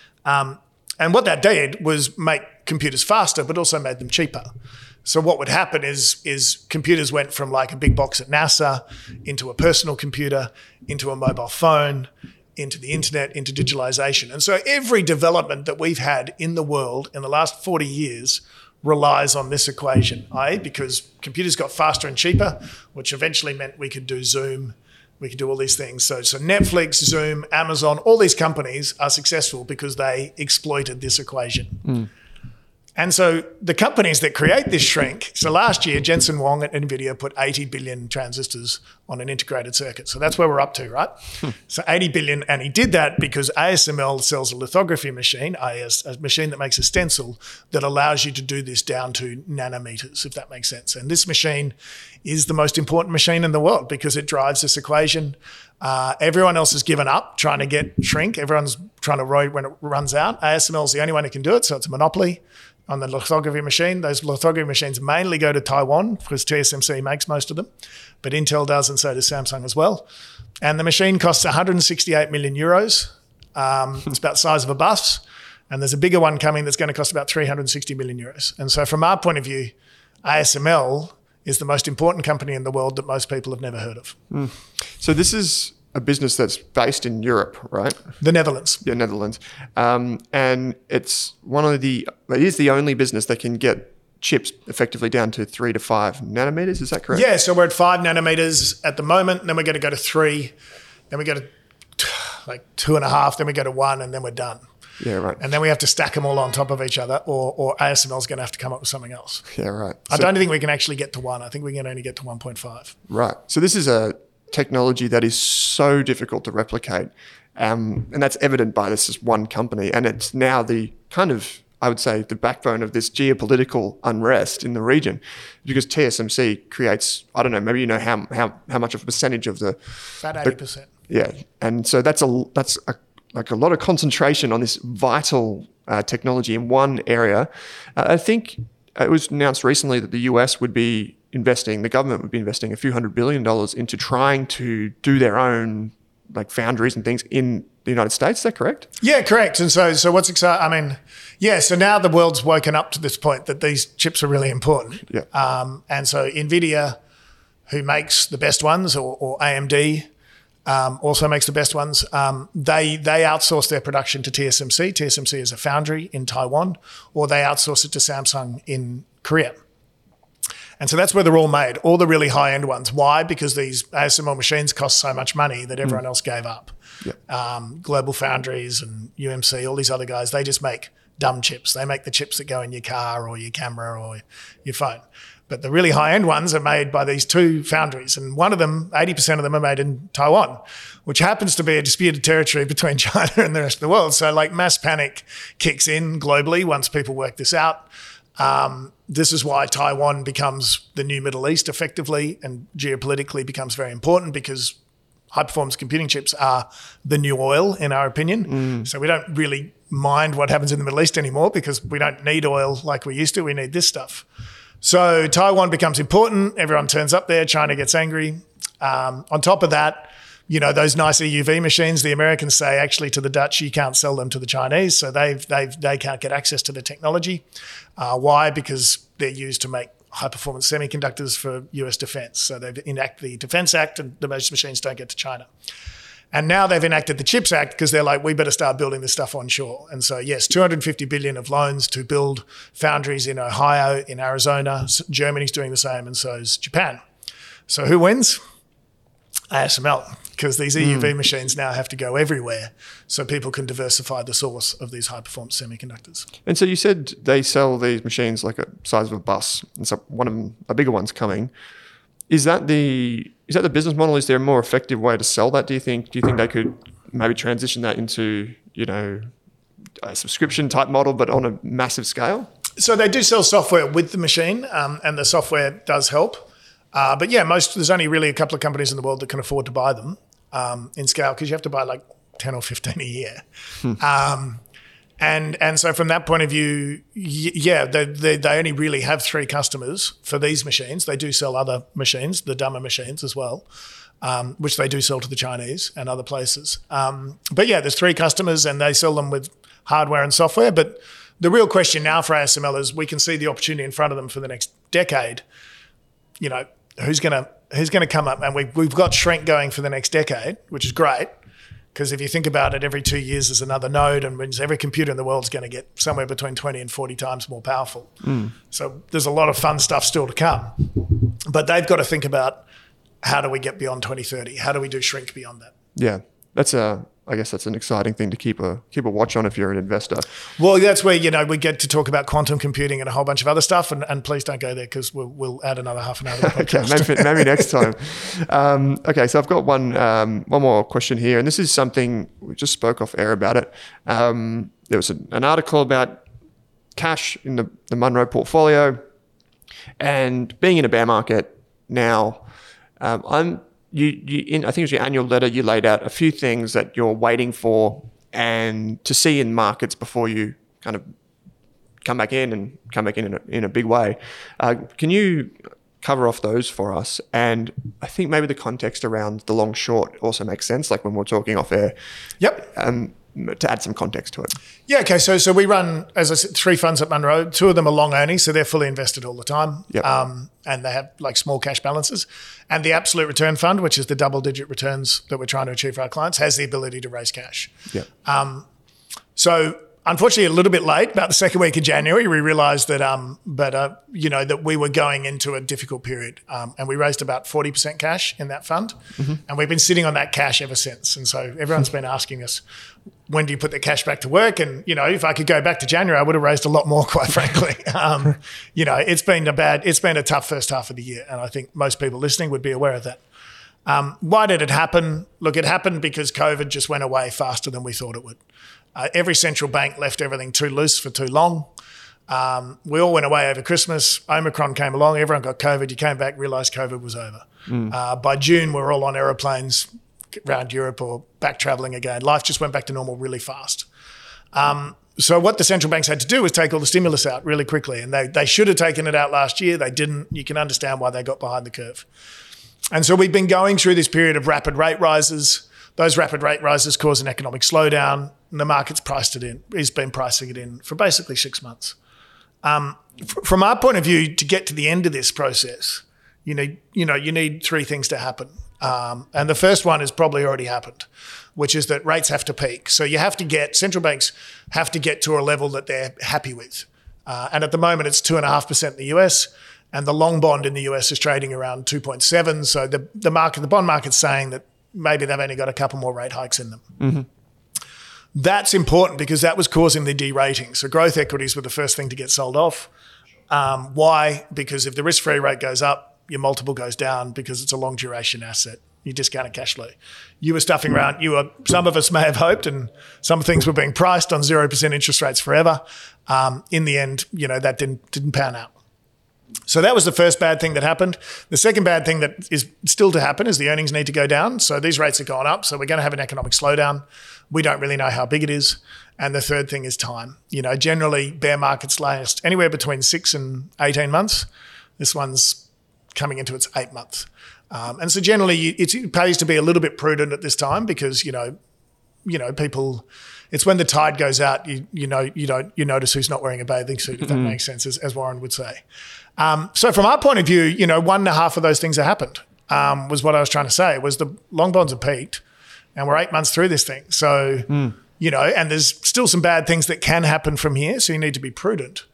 Um, and what that did was make computers faster, but also made them cheaper. So what would happen is, is computers went from like a big box at NASA into a personal computer, into a mobile phone, into the internet, into digitalization. And so every development that we've had in the world in the last forty years relies on this equation, that is because computers got faster and cheaper, which eventually meant we could do Zoom, we could do all these things. So, so Netflix, Zoom, Amazon, all these companies are successful because they exploited this equation. Mm. And so the companies that create this shrink, so last year, Jensen Huang at NVIDIA put eighty billion transistors on an integrated circuit. So that's where we're up to, right? Hmm. So eighty billion, and he did that because A S M L sells a lithography machine, a machine that makes a stencil that allows you to do this down to nanometers, if that makes sense. And this machine is the most important machine in the world because it drives this equation. Uh, everyone else has given up trying to get shrink. Everyone's trying to roll when it runs out. A S M L is the only one who can do it, so it's a monopoly on the lithography machine. Those lithography machines mainly go to Taiwan because T S M C makes most of them, but Intel does, and so does Samsung as well. And the machine costs one hundred sixty-eight million euros. Um, it's about the size of a bus. And there's a bigger one coming that's going to cost about three hundred sixty million euros. And so from our point of view, A S M L is the most important company in the world that most people have never heard of. Mm. So this is a business that's based in Europe, right? The Netherlands. Yeah, Netherlands. Um, and it's one of the, it is the only business that can get chips effectively down to three to five nanometers. Is that correct? Yeah, so we're at five nanometers at the moment, and then we're going to go to three, then we go to like two and a half, then we go to one, and then we're done. Yeah, right. And then we have to stack them all on top of each other, or, or A S M L is going to have to come up with something else. Yeah, right. I so, don't think we can actually get to one. I think we can only get to one point five. Right. So this is a technology that is so difficult to replicate. Um, and that's evident by this is one company. And it's now the kind of, I would say, the backbone of this geopolitical unrest in the region, because T S M C creates, I don't know, maybe you know how how, how much of a percentage of the... About eighty percent. The, yeah. And so that's a that's a, like a lot of concentration on this vital uh, technology in one area. Uh, I think it was announced recently that the U S would be investing, the government would be investing a few hundred billion dollars into trying to do their own like foundries and things in the United States. Is that correct? Yeah, correct. And so, so what's exciting? I mean, yeah. So now the world's woken up to this point that these chips are really important. Yeah. Um, and so NVIDIA, who makes the best ones, or, or A M D, um, also makes the best ones. Um, they they outsource their production to T S M C. T S M C is a foundry in Taiwan, or they outsource it to Samsung in Korea. And so that's where they're all made, all the really high-end ones. Why? Because these A S M L machines cost so much money that everyone mm. else gave up. Yep. Um, Global Foundries and U M C, all these other guys, they just make dumb chips. They make the chips that go in your car or your camera or your phone. But the really high-end ones are made by these two foundries. And one of them, eighty percent of them are made in Taiwan, which happens to be a disputed territory between China and the rest of the world. So like mass panic kicks in globally once people work this out. Um, this is why Taiwan becomes the new Middle East effectively, and geopolitically becomes very important, because high-performance computing chips are the new oil, in our opinion. Mm. So we don't really mind what happens in the Middle East anymore, because we don't need oil like we used to. We need this stuff. So Taiwan becomes important. Everyone turns up there. China gets angry. Um, on top of that, you know, those nice E U V machines, the Americans say actually to the Dutch, you can't sell them to the Chinese. So they've, they've, they can't get access to the technology. Uh, why? Because they're used to make high-performance semiconductors for U S defense. So they've enacted the Defense Act, and the most machines don't get to China. And now they've enacted the CHIPS Act because they're like, we better start building this stuff onshore. And so, yes, two hundred fifty billion dollars of loans to build foundries in Ohio, in Arizona. Germany's doing the same, and so is Japan. So who wins? A S M L. because these E U V mm. machines now have to go everywhere so people can diversify the source of these high-performance semiconductors. And so you said they sell these machines like a size of a bus, and so one of them, a bigger one's coming. Is that the is that the business model? Is there a more effective way to sell that, do you think? Do you think they could maybe transition that into, you know, a subscription type model, but on a massive scale? So they do sell software with the machine, um, and the software does help. Uh, but yeah, most there's only really a couple of companies in the world that can afford to buy them um, in scale, because you have to buy like ten or fifteen a year. Hmm. Um, and and so from that point of view, y- yeah, they, they they only really have three customers for these machines. They do sell other machines, the dumber machines as well, um, which they do sell to the Chinese and other places. Um, but yeah, there's three customers and they sell them with hardware and software. But the real question now for A S M L is we can see the opportunity in front of them for the next decade. You know, who's going to who's going to come up? And we, we've got Shrink going for the next decade, which is great, because if you think about it, every two years is another node, and means every computer in the world is going to get somewhere between twenty and forty times more powerful. Mm. So there's a lot of fun stuff still to come. But they've got to think about, how do we get beyond twenty thirty? How do we do Shrink beyond that? Yeah, that's a... I guess that's an exciting thing to keep a keep a watch on if you're an investor. Well, that's where, you know, we get to talk about quantum computing and a whole bunch of other stuff. And, and please don't go there, because we'll, we'll add another half an hour to the podcast. Okay, maybe, maybe next time. Um, okay, so I've got one um, one more question here, and this is something we just spoke off air about it. Um, there was a, an article about cash in the, the Munro portfolio, and being in a bear market now. Um, I'm You, you in, I think it was your annual letter, you laid out a few things that you're waiting for and to see in markets before you kind of come back in and come back in in a, in a big way. Uh, can you cover off those for us? And I think maybe the context around the long short also makes sense, like when we're talking off air. Yep. Um, to add some context to it. Yeah, okay. So so we run, as I said, three funds at Munro. Two of them are long only, so they're fully invested all the time. Yep. Um, and they have like small cash balances. And the absolute return fund, which is the double digit returns that we're trying to achieve for our clients, has the ability to raise cash. Yeah. Um, so unfortunately, a little bit late, about the second week of January, we realised that, um, but uh, you know, that we were going into a difficult period, um, and we raised about forty percent cash in that fund, mm-hmm. and we've been sitting on that cash ever since. And so everyone's been asking us, when do you put the cash back to work? And, you know, if I could go back to January, I would have raised a lot more, quite frankly. Um, you know, it's been a bad, it's been a tough first half of the year. And I think most people listening would be aware of that. Um, why did it happen? Look, it happened because COVID just went away faster than we thought it would. Uh, every central bank left everything too loose for too long. Um, we all went away over Christmas. Omicron came along. Everyone got COVID. You came back, realised COVID was over. Mm. Uh, by June, we were all on aeroplanes around Europe or back travelling again. Life just went back to normal really fast. Um, so what the central banks had to do was take all the stimulus out really quickly, and they they should have taken it out last year. They didn't. You can understand why they got behind the curve. And so we've been going through this period of rapid rate rises. Those rapid rate rises cause an economic slowdown, and the market's priced it in. It's been pricing it in for basically six months. Um, f- from our point of view, to get to the end of this process, you need you know you need three things to happen. Um, and the first one has probably already happened, which is that rates have to peak. So you have to get, central banks have to get to a level that they're happy with. Uh, and at the moment, it's two point five percent in the U S, and the long bond in the U S is trading around two point seven. So the, the market, the bond market's saying that maybe they've only got a couple more rate hikes in them. Mm-hmm. That's important because that was causing the de-rating. So growth equities were the first thing to get sold off. Um, why? Because if the risk-free rate goes up, your multiple goes down because it's a long duration asset. You discounted cash flow. You were stuffing around. You were. Some of us may have hoped, and some things were being priced on zero percent interest rates forever. Um, in the end, you know that didn't didn't pan out. So that was the first bad thing that happened. The second bad thing that is still to happen is the earnings need to go down. So these rates are going up. So we're going to have an economic slowdown. We don't really know how big it is. And the third thing is time. You know, generally bear markets last anywhere between six and eighteen months. This one's coming into its eighth month. Um, and so generally it's, it pays to be a little bit prudent at this time because, you know, you know, people, it's when the tide goes out, you you know, you don't, you notice who's not wearing a bathing suit, if that mm-hmm. makes sense, as, as Warren would say. Um, so from our point of view, you know, one and a half of those things that happened um, was what I was trying to say, was the long bonds have peaked and we're eight months through this thing. So, mm. you know, and there's still some bad things that can happen from here. So you need to be prudent.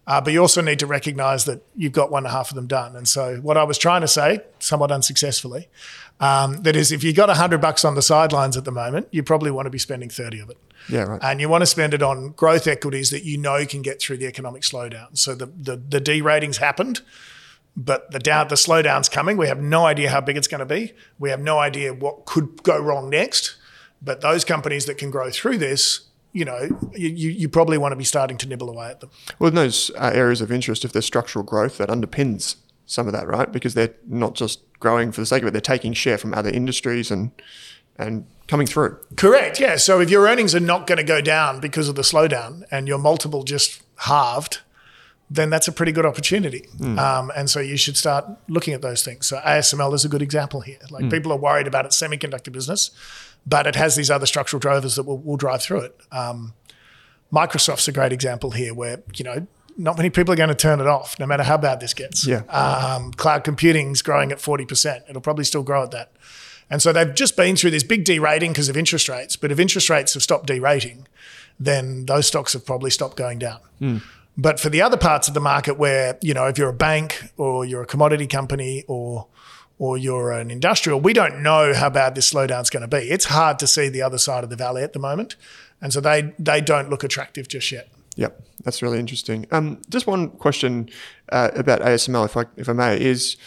Uh, but you also need to recognise that you've got one and a half of them done. And so what I was trying to say, somewhat unsuccessfully, um, that is if you got a hundred bucks on the sidelines at the moment, you probably want to be spending thirty of it. Yeah, right. And you want to spend it on growth equities that you know can get through the economic slowdown. So the the, the de-ratings happened, but the down the slowdown's coming. We have no idea how big it's going to be. We have no idea what could go wrong next. But those companies that can grow through this, you know, you, you probably want to be starting to nibble away at them. Well, in those uh, areas of interest, if there's structural growth, that underpins some of that, right? Because they're not just growing for the sake of it, they're taking share from other industries and and coming through. Correct, yeah. So if your earnings are not going to go down because of the slowdown and your multiple just halved, then that's a pretty good opportunity. Mm. Um, and so you should start looking at those things. So A S M L is a good example here. Like mm. people are worried about its semiconductor business, but it has these other structural drivers that will, will drive through it. Um, Microsoft's a great example here where, you know, not many people are going to turn it off no matter how bad this gets. Yeah. Um, cloud computing's growing at forty percent. It'll probably still grow at that. And so they've just been through this big derating because of interest rates. But if interest rates have stopped derating, then those stocks have probably stopped going down. Mm. But for the other parts of the market where, you know, if you're a bank or you're a commodity company or or you're an industrial, we don't know how bad this slowdown's going to be. It's hard to see the other side of the valley at the moment. And so they they don't look attractive just yet. Yep, that's really interesting. Um, just one question uh, about A S M L, if I if I may, is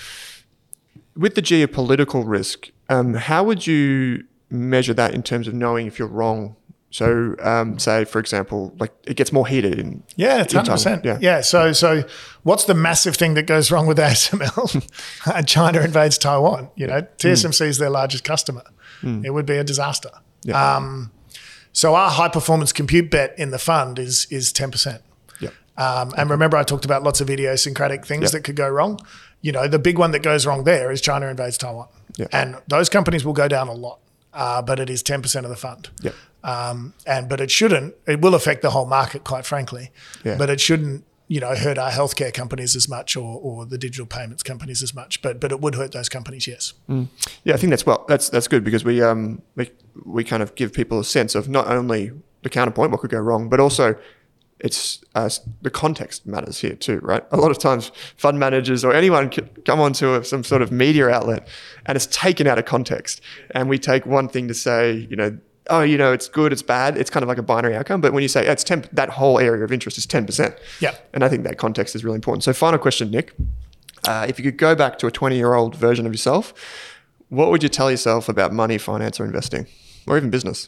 with the geopolitical risk, um, how would you measure that in terms of knowing if you're wrong? So, um, say, for example, like it gets more heated in yeah, it's one hundred percent. Yeah. yeah. So, so what's the massive thing that goes wrong with A S M L? China invades Taiwan. You know, T S M C mm. is their largest customer. Mm. It would be a disaster. Yeah. Um, so our high performance compute bet in the fund is is ten percent. Yeah. Um, and remember, I talked about lots of idiosyncratic things yep. that could go wrong. You know, the big one that goes wrong there is China invades Taiwan, yep. and those companies will go down a lot. Uh, but it is ten percent of the fund. Yep. Um, and but it shouldn't. It will affect the whole market, quite frankly. Yeah. But it shouldn't, you know, hurt our healthcare companies as much, or or the digital payments companies as much. But but it would hurt those companies, yes. Mm. Yeah, I think that's well. That's that's good because we um we we kind of give people a sense of not only the counterpoint, what could go wrong, but also it's uh, the context matters here too, right? A lot of times fund managers or anyone can come onto a, some sort of media outlet and it's taken out of context. And we take one thing to say, you know, oh, you know, it's good, it's bad. It's kind of like a binary outcome. But when you say oh, it's ten, that whole area of interest is ten percent. Yeah. And I think that context is really important. So final question, Nick. Uh, if you could go back to a twenty-year-old version of yourself, what would you tell yourself about money, finance, or investing? Or even business?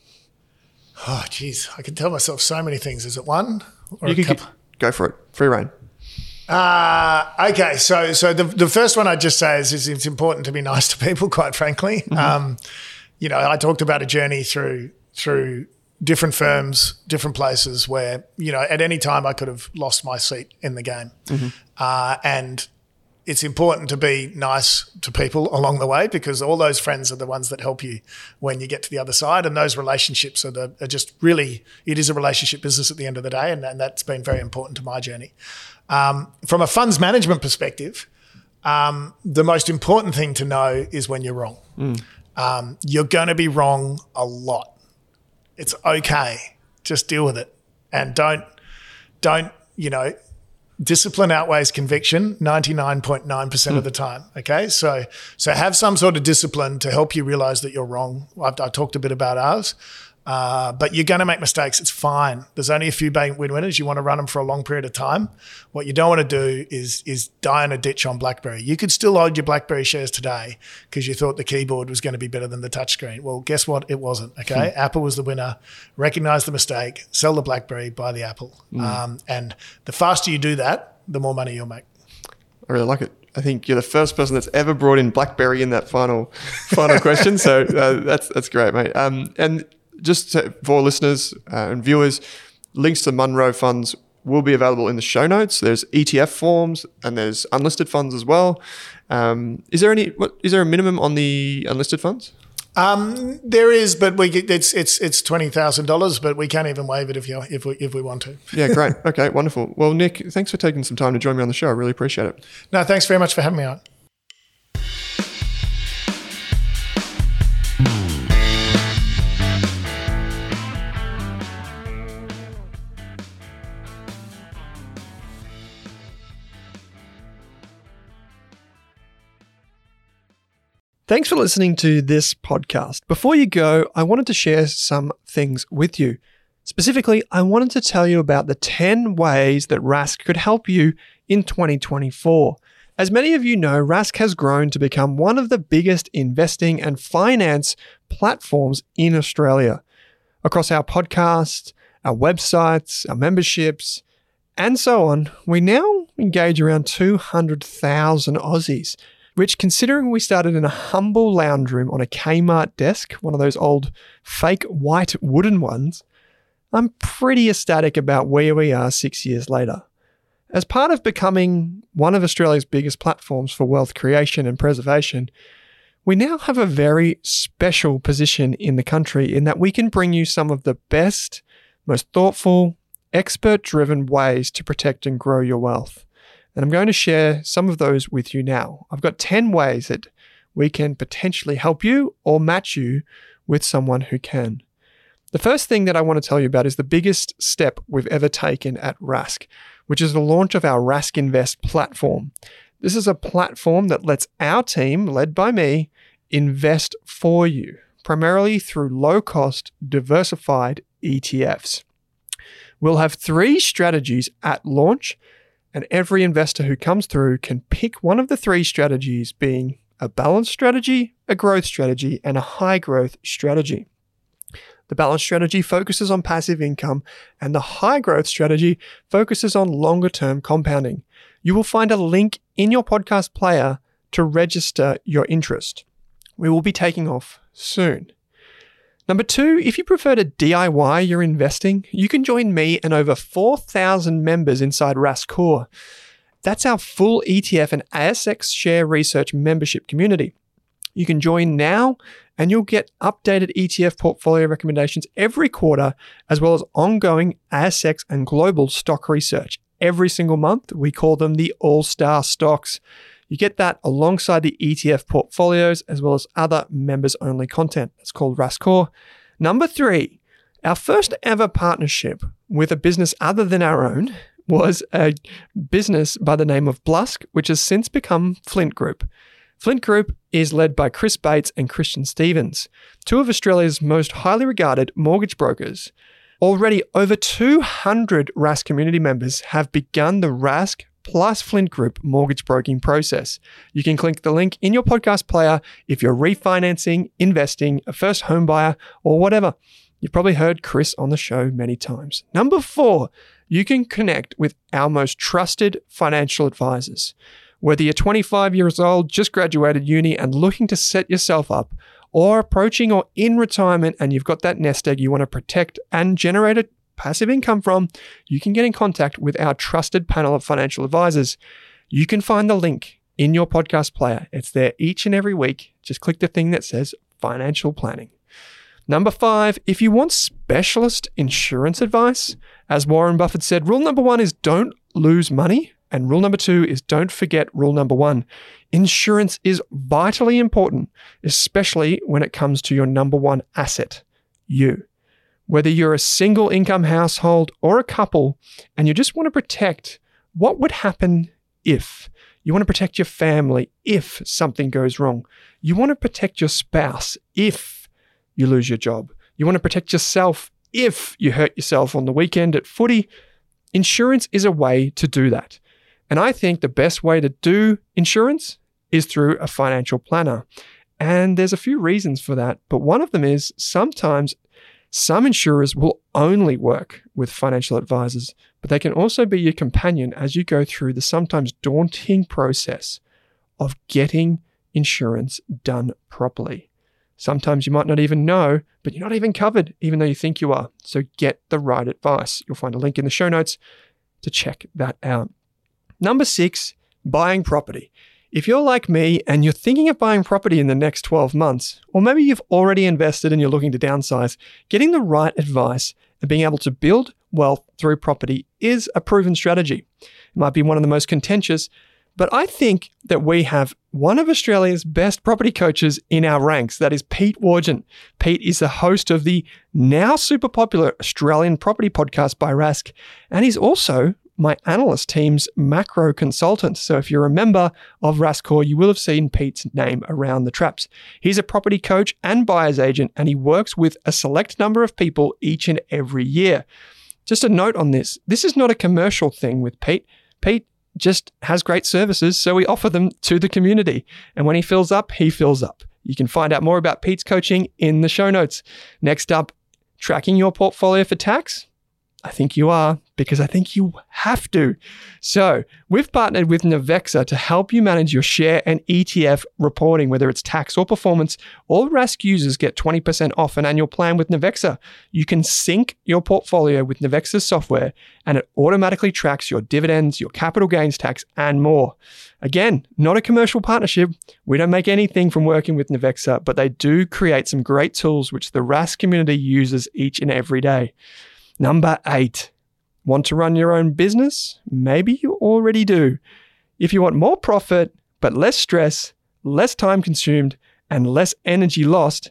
Oh, geez. I can tell myself so many things. Is it one? Or you a can couple? Go for it. Free reign. Uh, okay. So so the, the first one I'd just say is, is it's important to be nice to people, quite frankly. Mm-hmm. Um, you know, I talked about a journey through through different firms, different places where, you know, at any time I could have lost my seat in the game. Mm-hmm. Uh, and it's important to be nice to people along the way because all those friends are the ones that help you when you get to the other side. And those relationships are, the, are just really, it is a relationship business at the end of the day. And, and that's been very important to my journey. Um, from a funds management perspective, um, the most important thing to know is when you're wrong. Mm. Um, you're going to be wrong a lot. It's okay. Just deal with it. And don't, don't, you know, discipline outweighs conviction ninety-nine point nine percent mm. of the time. Okay. So, so have some sort of discipline to help you realize that you're wrong. I've, I talked a bit about ours, uh, but you're going to make mistakes. It's fine. There's only a few bank win winners. You want to run them for a long period of time. What you don't want to do is, is die in a ditch on BlackBerry. You could still hold your BlackBerry shares today because you thought the keyboard was going to be better than the touchscreen. Well, guess what? It wasn't. Okay. Mm. Apple was the winner. Recognize the mistake, sell the BlackBerry, buy the Apple. Mm. Um, and the faster you do that, the more money you'll make. I really like it. I think you're the first person that's ever brought in BlackBerry in that final final question. So uh, that's that's great, mate. Um, and just to, for listeners uh, and viewers, links to Munro funds will be available in the show notes. There's E T F forms and there's unlisted funds as well. Um, is there any? What is there a minimum on the unlisted funds? Um, there is, but we it's it's it's twenty thousand dollars, but we can't even waive it if you if we if we want to. Yeah, great. Okay, wonderful. Well, Nick, thanks for taking some time to join me on the show. I really appreciate it. No, thanks very much for having me on. Thanks for listening to this podcast. Before you go, I wanted to share some things with you. Specifically, I wanted to tell you about the ten ways that Rask could help you in twenty twenty-four. As many of you know, Rask has grown to become one of the biggest investing and finance platforms in Australia. Across our podcast, our websites, our memberships, and so on, we now engage around two hundred thousand Aussies, which, considering we started in a humble lounge room on a Kmart desk, one of those old fake white wooden ones, I'm pretty ecstatic about where we are six years later. As part of becoming one of Australia's biggest platforms for wealth creation and preservation, we now have a very special position in the country in that we can bring you some of the best, most thoughtful, expert-driven ways to protect and grow your wealth. And I'm going to share some of those with you now. I've got ten ways that we can potentially help you or match you with someone who can. The first thing that I want to tell you about is the biggest step we've ever taken at Rask, which is the launch of our Rask Invest platform. This is a platform that lets our team, led by me, invest for you, primarily through low-cost, diversified E T Fs. We'll have three strategies at launch, and every investor who comes through can pick one of the three strategies, being a balanced strategy, a growth strategy, and a high-growth strategy. The balanced strategy focuses on passive income, and the high-growth strategy focuses on longer-term compounding. You will find a link in your podcast player to register your interest. We will be taking off soon. Number two, if you prefer to D I Y your investing, you can join me and over four thousand members inside Rask Core. That's our full E T F and A S X share research membership community. You can join now and you'll get updated E T F portfolio recommendations every quarter, as well as ongoing A S X and global stock research. Every single month, we call them the All-Star Stocks. You get that alongside the E T F portfolios, as well as other members-only content. It's called Rask Core. Number three, our first ever partnership with a business other than our own was a business by the name of Blusk, which has since become Flint Group. Flint Group is led by Chris Bates and Christian Stevens, two of Australia's most highly regarded mortgage brokers. Already over two hundred Rask community members have begun the Rask plus Flint Group mortgage broking process. You can click the link in your podcast player if you're refinancing, investing, a first home buyer, or whatever. You've probably heard Chris on the show many times. Number four, you can connect with our most trusted financial advisors. Whether you're twenty-five years old, just graduated uni and looking to set yourself up, or approaching or in retirement and you've got that nest egg you want to protect and generate a passive income from, you can get in contact with our trusted panel of financial advisors. You can find the link in your podcast player. It's there each and every week. Just click the thing that says financial planning. Number five, if you want specialist insurance advice, as Warren Buffett said, rule number one is don't lose money. And rule number two is don't forget rule number one. Insurance is vitally important, especially when it comes to your number one asset, you. Whether you're a single income household or a couple, and you just want to protect what would happen if. You want to protect your family if something goes wrong. You want to protect your spouse if you lose your job. You want to protect yourself if you hurt yourself on the weekend at footy. Insurance is a way to do that. And I think the best way to do insurance is through a financial planner. And there's a few reasons for that, but one of them is sometimes some insurers will only work with financial advisors, but they can also be your companion as you go through the sometimes daunting process of getting insurance done properly. Sometimes you might not even know, but you're not even covered, even though you think you are. So get the right advice. You'll find a link in the show notes to check that out. Number six, buying property. If you're like me and you're thinking of buying property in the next twelve months, or maybe you've already invested and you're looking to downsize, getting the right advice and being able to build wealth through property is a proven strategy. It might be one of the most contentious, but I think that we have one of Australia's best property coaches in our ranks. That is Pete Wargent. Pete is the host of the now super popular Australian property podcast by Rask, and he's also my analyst team's macro consultant. So if you're a member of Rascore, you will have seen Pete's name around the traps. He's a property coach and buyer's agent, and he works with a select number of people each and every year. Just a note on this. This is not a commercial thing with Pete. Pete just has great services, so we offer them to the community. And when he fills up, he fills up. You can find out more about Pete's coaching in the show notes. Next up, tracking your portfolio for tax? I think you are, because I think you have to. So we've partnered with Navexa to help you manage your share and E T F reporting, whether it's tax or performance. All Rask users get twenty percent off an annual plan with Navexa. You can sync your portfolio with Navexa's software, and it automatically tracks your dividends, your capital gains tax, and more. Again, not a commercial partnership. We don't make anything from working with Navexa, but they do create some great tools which the Rask community uses each and every day. Number eight, want to run your own business? Maybe you already do. If you want more profit, but less stress, less time consumed, and less energy lost,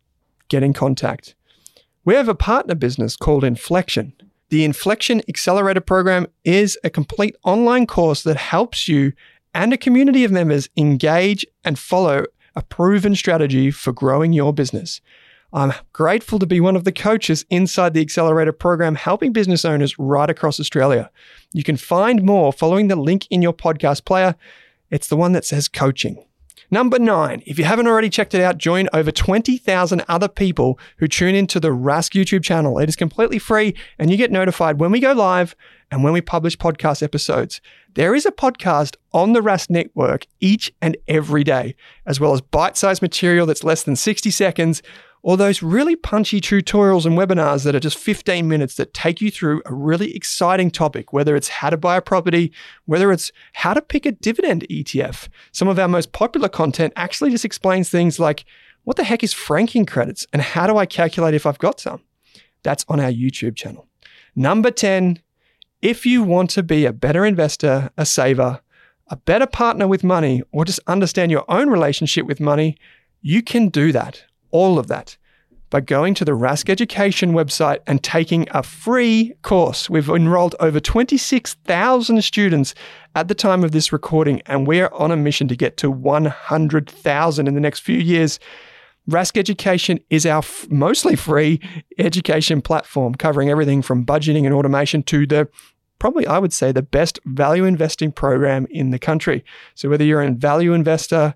get in contact. We have a partner business called Inflection. The Inflection Accelerator Program is a complete online course that helps you and a community of members engage and follow a proven strategy for growing your business. I'm grateful to be one of the coaches inside the Accelerator program, helping business owners right across Australia. You can find more following the link in your podcast player. It's the one that says coaching. Number nine, if you haven't already checked it out, join over twenty thousand other people who tune into the Rask YouTube channel. It is completely free, and you get notified when we go live and when we publish podcast episodes. There is a podcast on the Rask Network each and every day, as well as bite-sized material that's less than sixty seconds, or those really punchy tutorials and webinars that are just fifteen minutes that take you through a really exciting topic, whether it's how to buy a property, whether it's how to pick a dividend E T F. Some of our most popular content actually just explains things like, what the heck is franking credits and how do I calculate if I've got some? That's on our YouTube channel. Number ten, if you want to be a better investor, a saver, a better partner with money, or just understand your own relationship with money, you can do that. All of that by going to the Rask Education website and taking a free course. We've enrolled over twenty-six thousand students at the time of this recording, and we're on a mission to get to one hundred thousand in the next few years. Rask Education is our f- mostly free education platform, covering everything from budgeting and automation to the probably, I would say, the best value investing program in the country. So whether you're a value investor,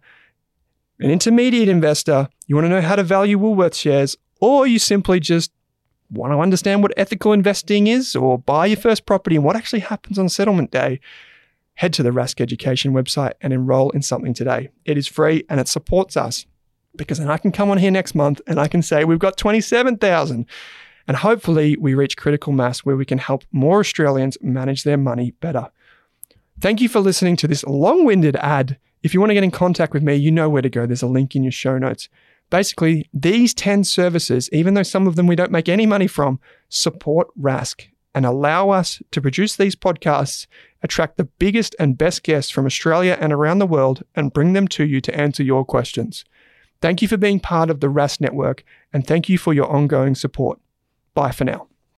an intermediate investor, you want to know how to value Woolworths shares, or you simply just want to understand what ethical investing is, or buy your first property and what actually happens on settlement day, head to the Rask Education website and enroll in something today. It is free and it supports us, because then I can come on here next month and I can say we've got twenty-seven thousand, and hopefully we reach critical mass where we can help more Australians manage their money better. Thank you for listening to this long-winded ad. If you want to get in contact with me, you know where to go. There's a link in your show notes. Basically, these ten services, even though some of them we don't make any money from, support Rask and allow us to produce these podcasts, attract the biggest and best guests from Australia and around the world, and bring them to you to answer your questions. Thank you for being part of the Rask Network, and thank you for your ongoing support. Bye for now.